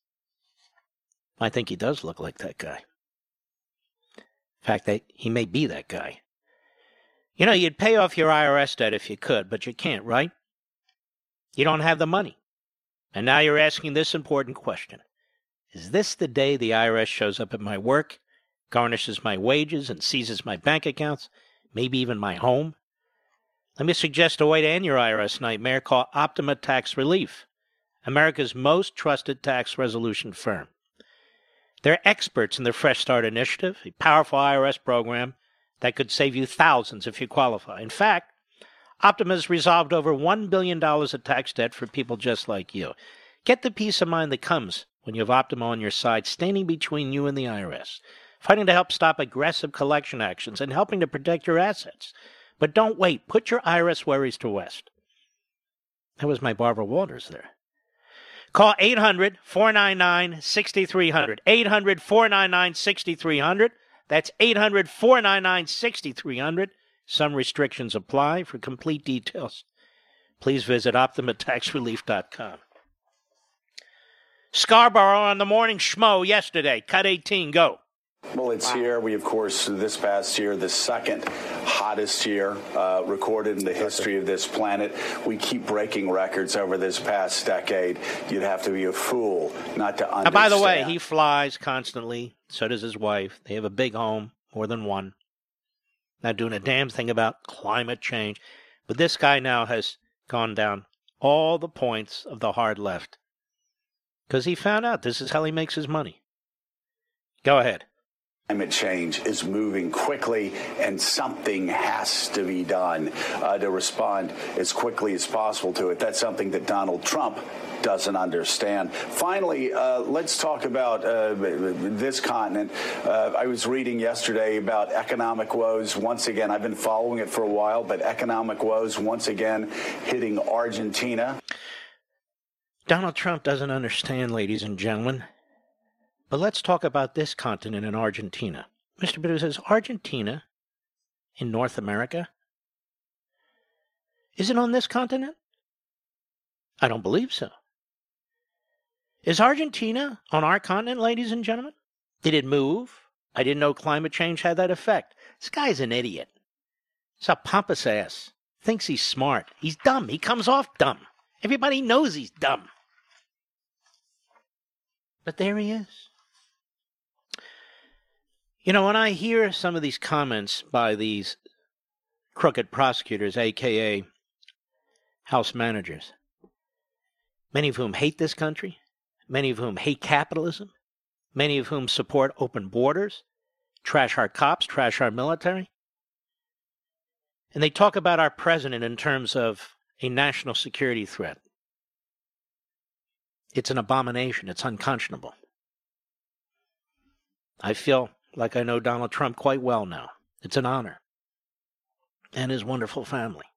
I think he does look like that guy. In fact, he may be that guy. You'd pay off your IRS debt if you could, but you can't, right? You don't have the money. And now you're asking this important question. Is this the day the IRS shows up at my work, garnishes my wages, and seizes my bank accounts, maybe even my home? Let me suggest a way to end your IRS nightmare called Optima Tax Relief, America's most trusted tax resolution firm. They're experts in the Fresh Start Initiative, a powerful IRS program that could save you thousands if you qualify. In fact, Optima has resolved over $1 billion of tax debt for people just like you. Get the peace of mind that comes when you have Optima on your side, standing between you and the IRS, fighting to help stop aggressive collection actions and helping to protect your assets. But don't wait. Put your IRS worries to rest. That was my Barbara Walters there. Call 800-499-6300. 800-499-6300. That's 800-499-6300. Some restrictions apply. For complete details, please visit OptimaTaxRelief.com. Scarborough on the morning schmo yesterday. Cut 18, go. Well, it's here. We, of course, this past year, the second hottest year recorded in the history of this planet. We keep breaking records over this past decade. You'd have to be a fool not to understand. Now, by the way, he flies constantly. So does his wife. They have a big home, more than one. Not doing a damn thing about climate change. But this guy now has gone down all the points of the hard left. Because he found out this is how he makes his money. Go ahead. Climate change is moving quickly, and something has to be done to respond as quickly as possible to it. That's something that Donald Trump doesn't understand. Finally, let's talk about this continent. I was reading yesterday about economic woes once again. I've been following it for a while, but economic woes once again hitting Argentina. Donald Trump doesn't understand, ladies and gentlemen. But let's talk about this continent in Argentina. Mr. Bitter says, Argentina in North America? Is it on this continent? I don't believe so. Is Argentina on our continent, ladies and gentlemen? Did it move? I didn't know climate change had that effect. This guy's an idiot. He's a pompous ass. Thinks he's smart. He's dumb. He comes off dumb. Everybody knows he's dumb. But there he is. You know, when I hear some of these comments by these crooked prosecutors, a.k.a. House managers, many of whom hate this country, many of whom hate capitalism, many of whom support open borders, trash our cops, trash our military, and they talk about our president in terms of a national security threat. It's an abomination. It's unconscionable. I feel like I know Donald Trump quite well now. It's an honor. And his wonderful family.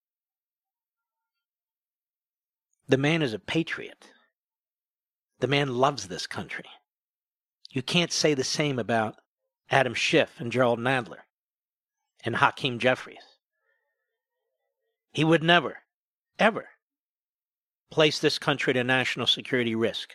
The man is a patriot. The man loves this country. You can't say the same about Adam Schiff and Gerald Nadler and Hakeem Jeffries. He would never, ever place this country at a national security risk.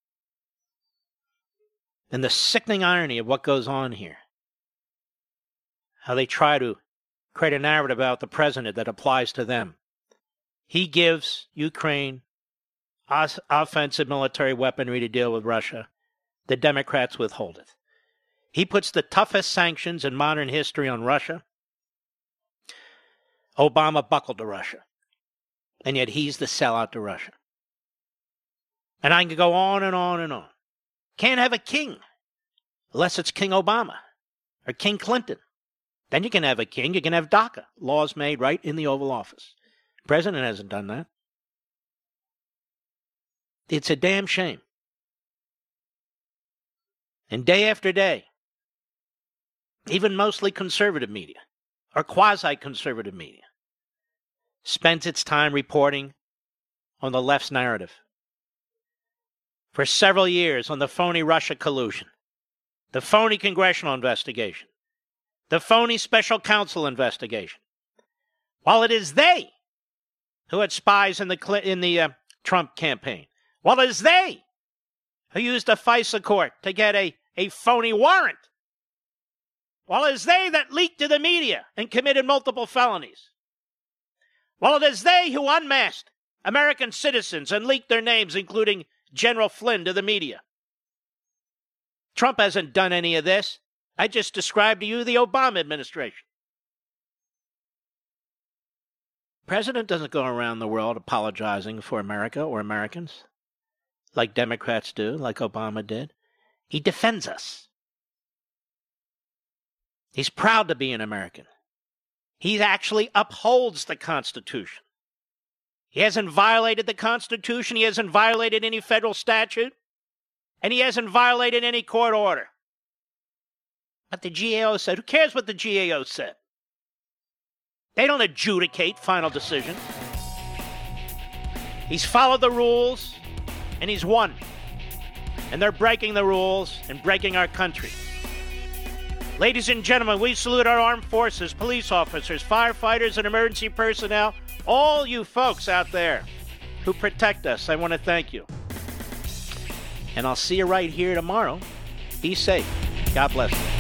And the sickening irony of what goes on here, how they try to create a narrative about the president that applies to them. He gives Ukraine offensive military weaponry to deal with Russia. The Democrats withhold it. He puts the toughest sanctions in modern history on Russia. Obama buckled to Russia. And yet he's the sellout to Russia. And I can go on and on and on. Can't have a king unless it's King Obama or King Clinton. Then you can have a king. You can have DACA. Laws made right in the Oval Office. The president hasn't done that. It's a damn shame. And day after day, even mostly conservative media or quasi-conservative media spends its time reporting on the left's narrative. For several years on the phony Russia collusion, the phony congressional investigation, the phony special counsel investigation, while it is they who had spies in the Trump campaign, while it is they who used a FISA court to get a phony warrant, while it is they that leaked to the media and committed multiple felonies, while it is they who unmasked American citizens and leaked their names, including General Flynn, to the media. Trump hasn't done any of this. I just described to you the Obama administration. The president doesn't go around the world apologizing for America or Americans like Democrats do, like Obama did. He defends us. He's proud to be an American. He actually upholds the Constitution. He hasn't violated the Constitution. He hasn't violated any federal statute. And he hasn't violated any court order. But the GAO said, who cares what the GAO said? They don't adjudicate final decisions. He's followed the rules, and he's won. And they're breaking the rules and breaking our country. Ladies and gentlemen, we salute our armed forces, police officers, firefighters, and emergency personnel, all you folks out there who protect us. I want to thank you. And I'll see you right here tomorrow. Be safe. God bless you.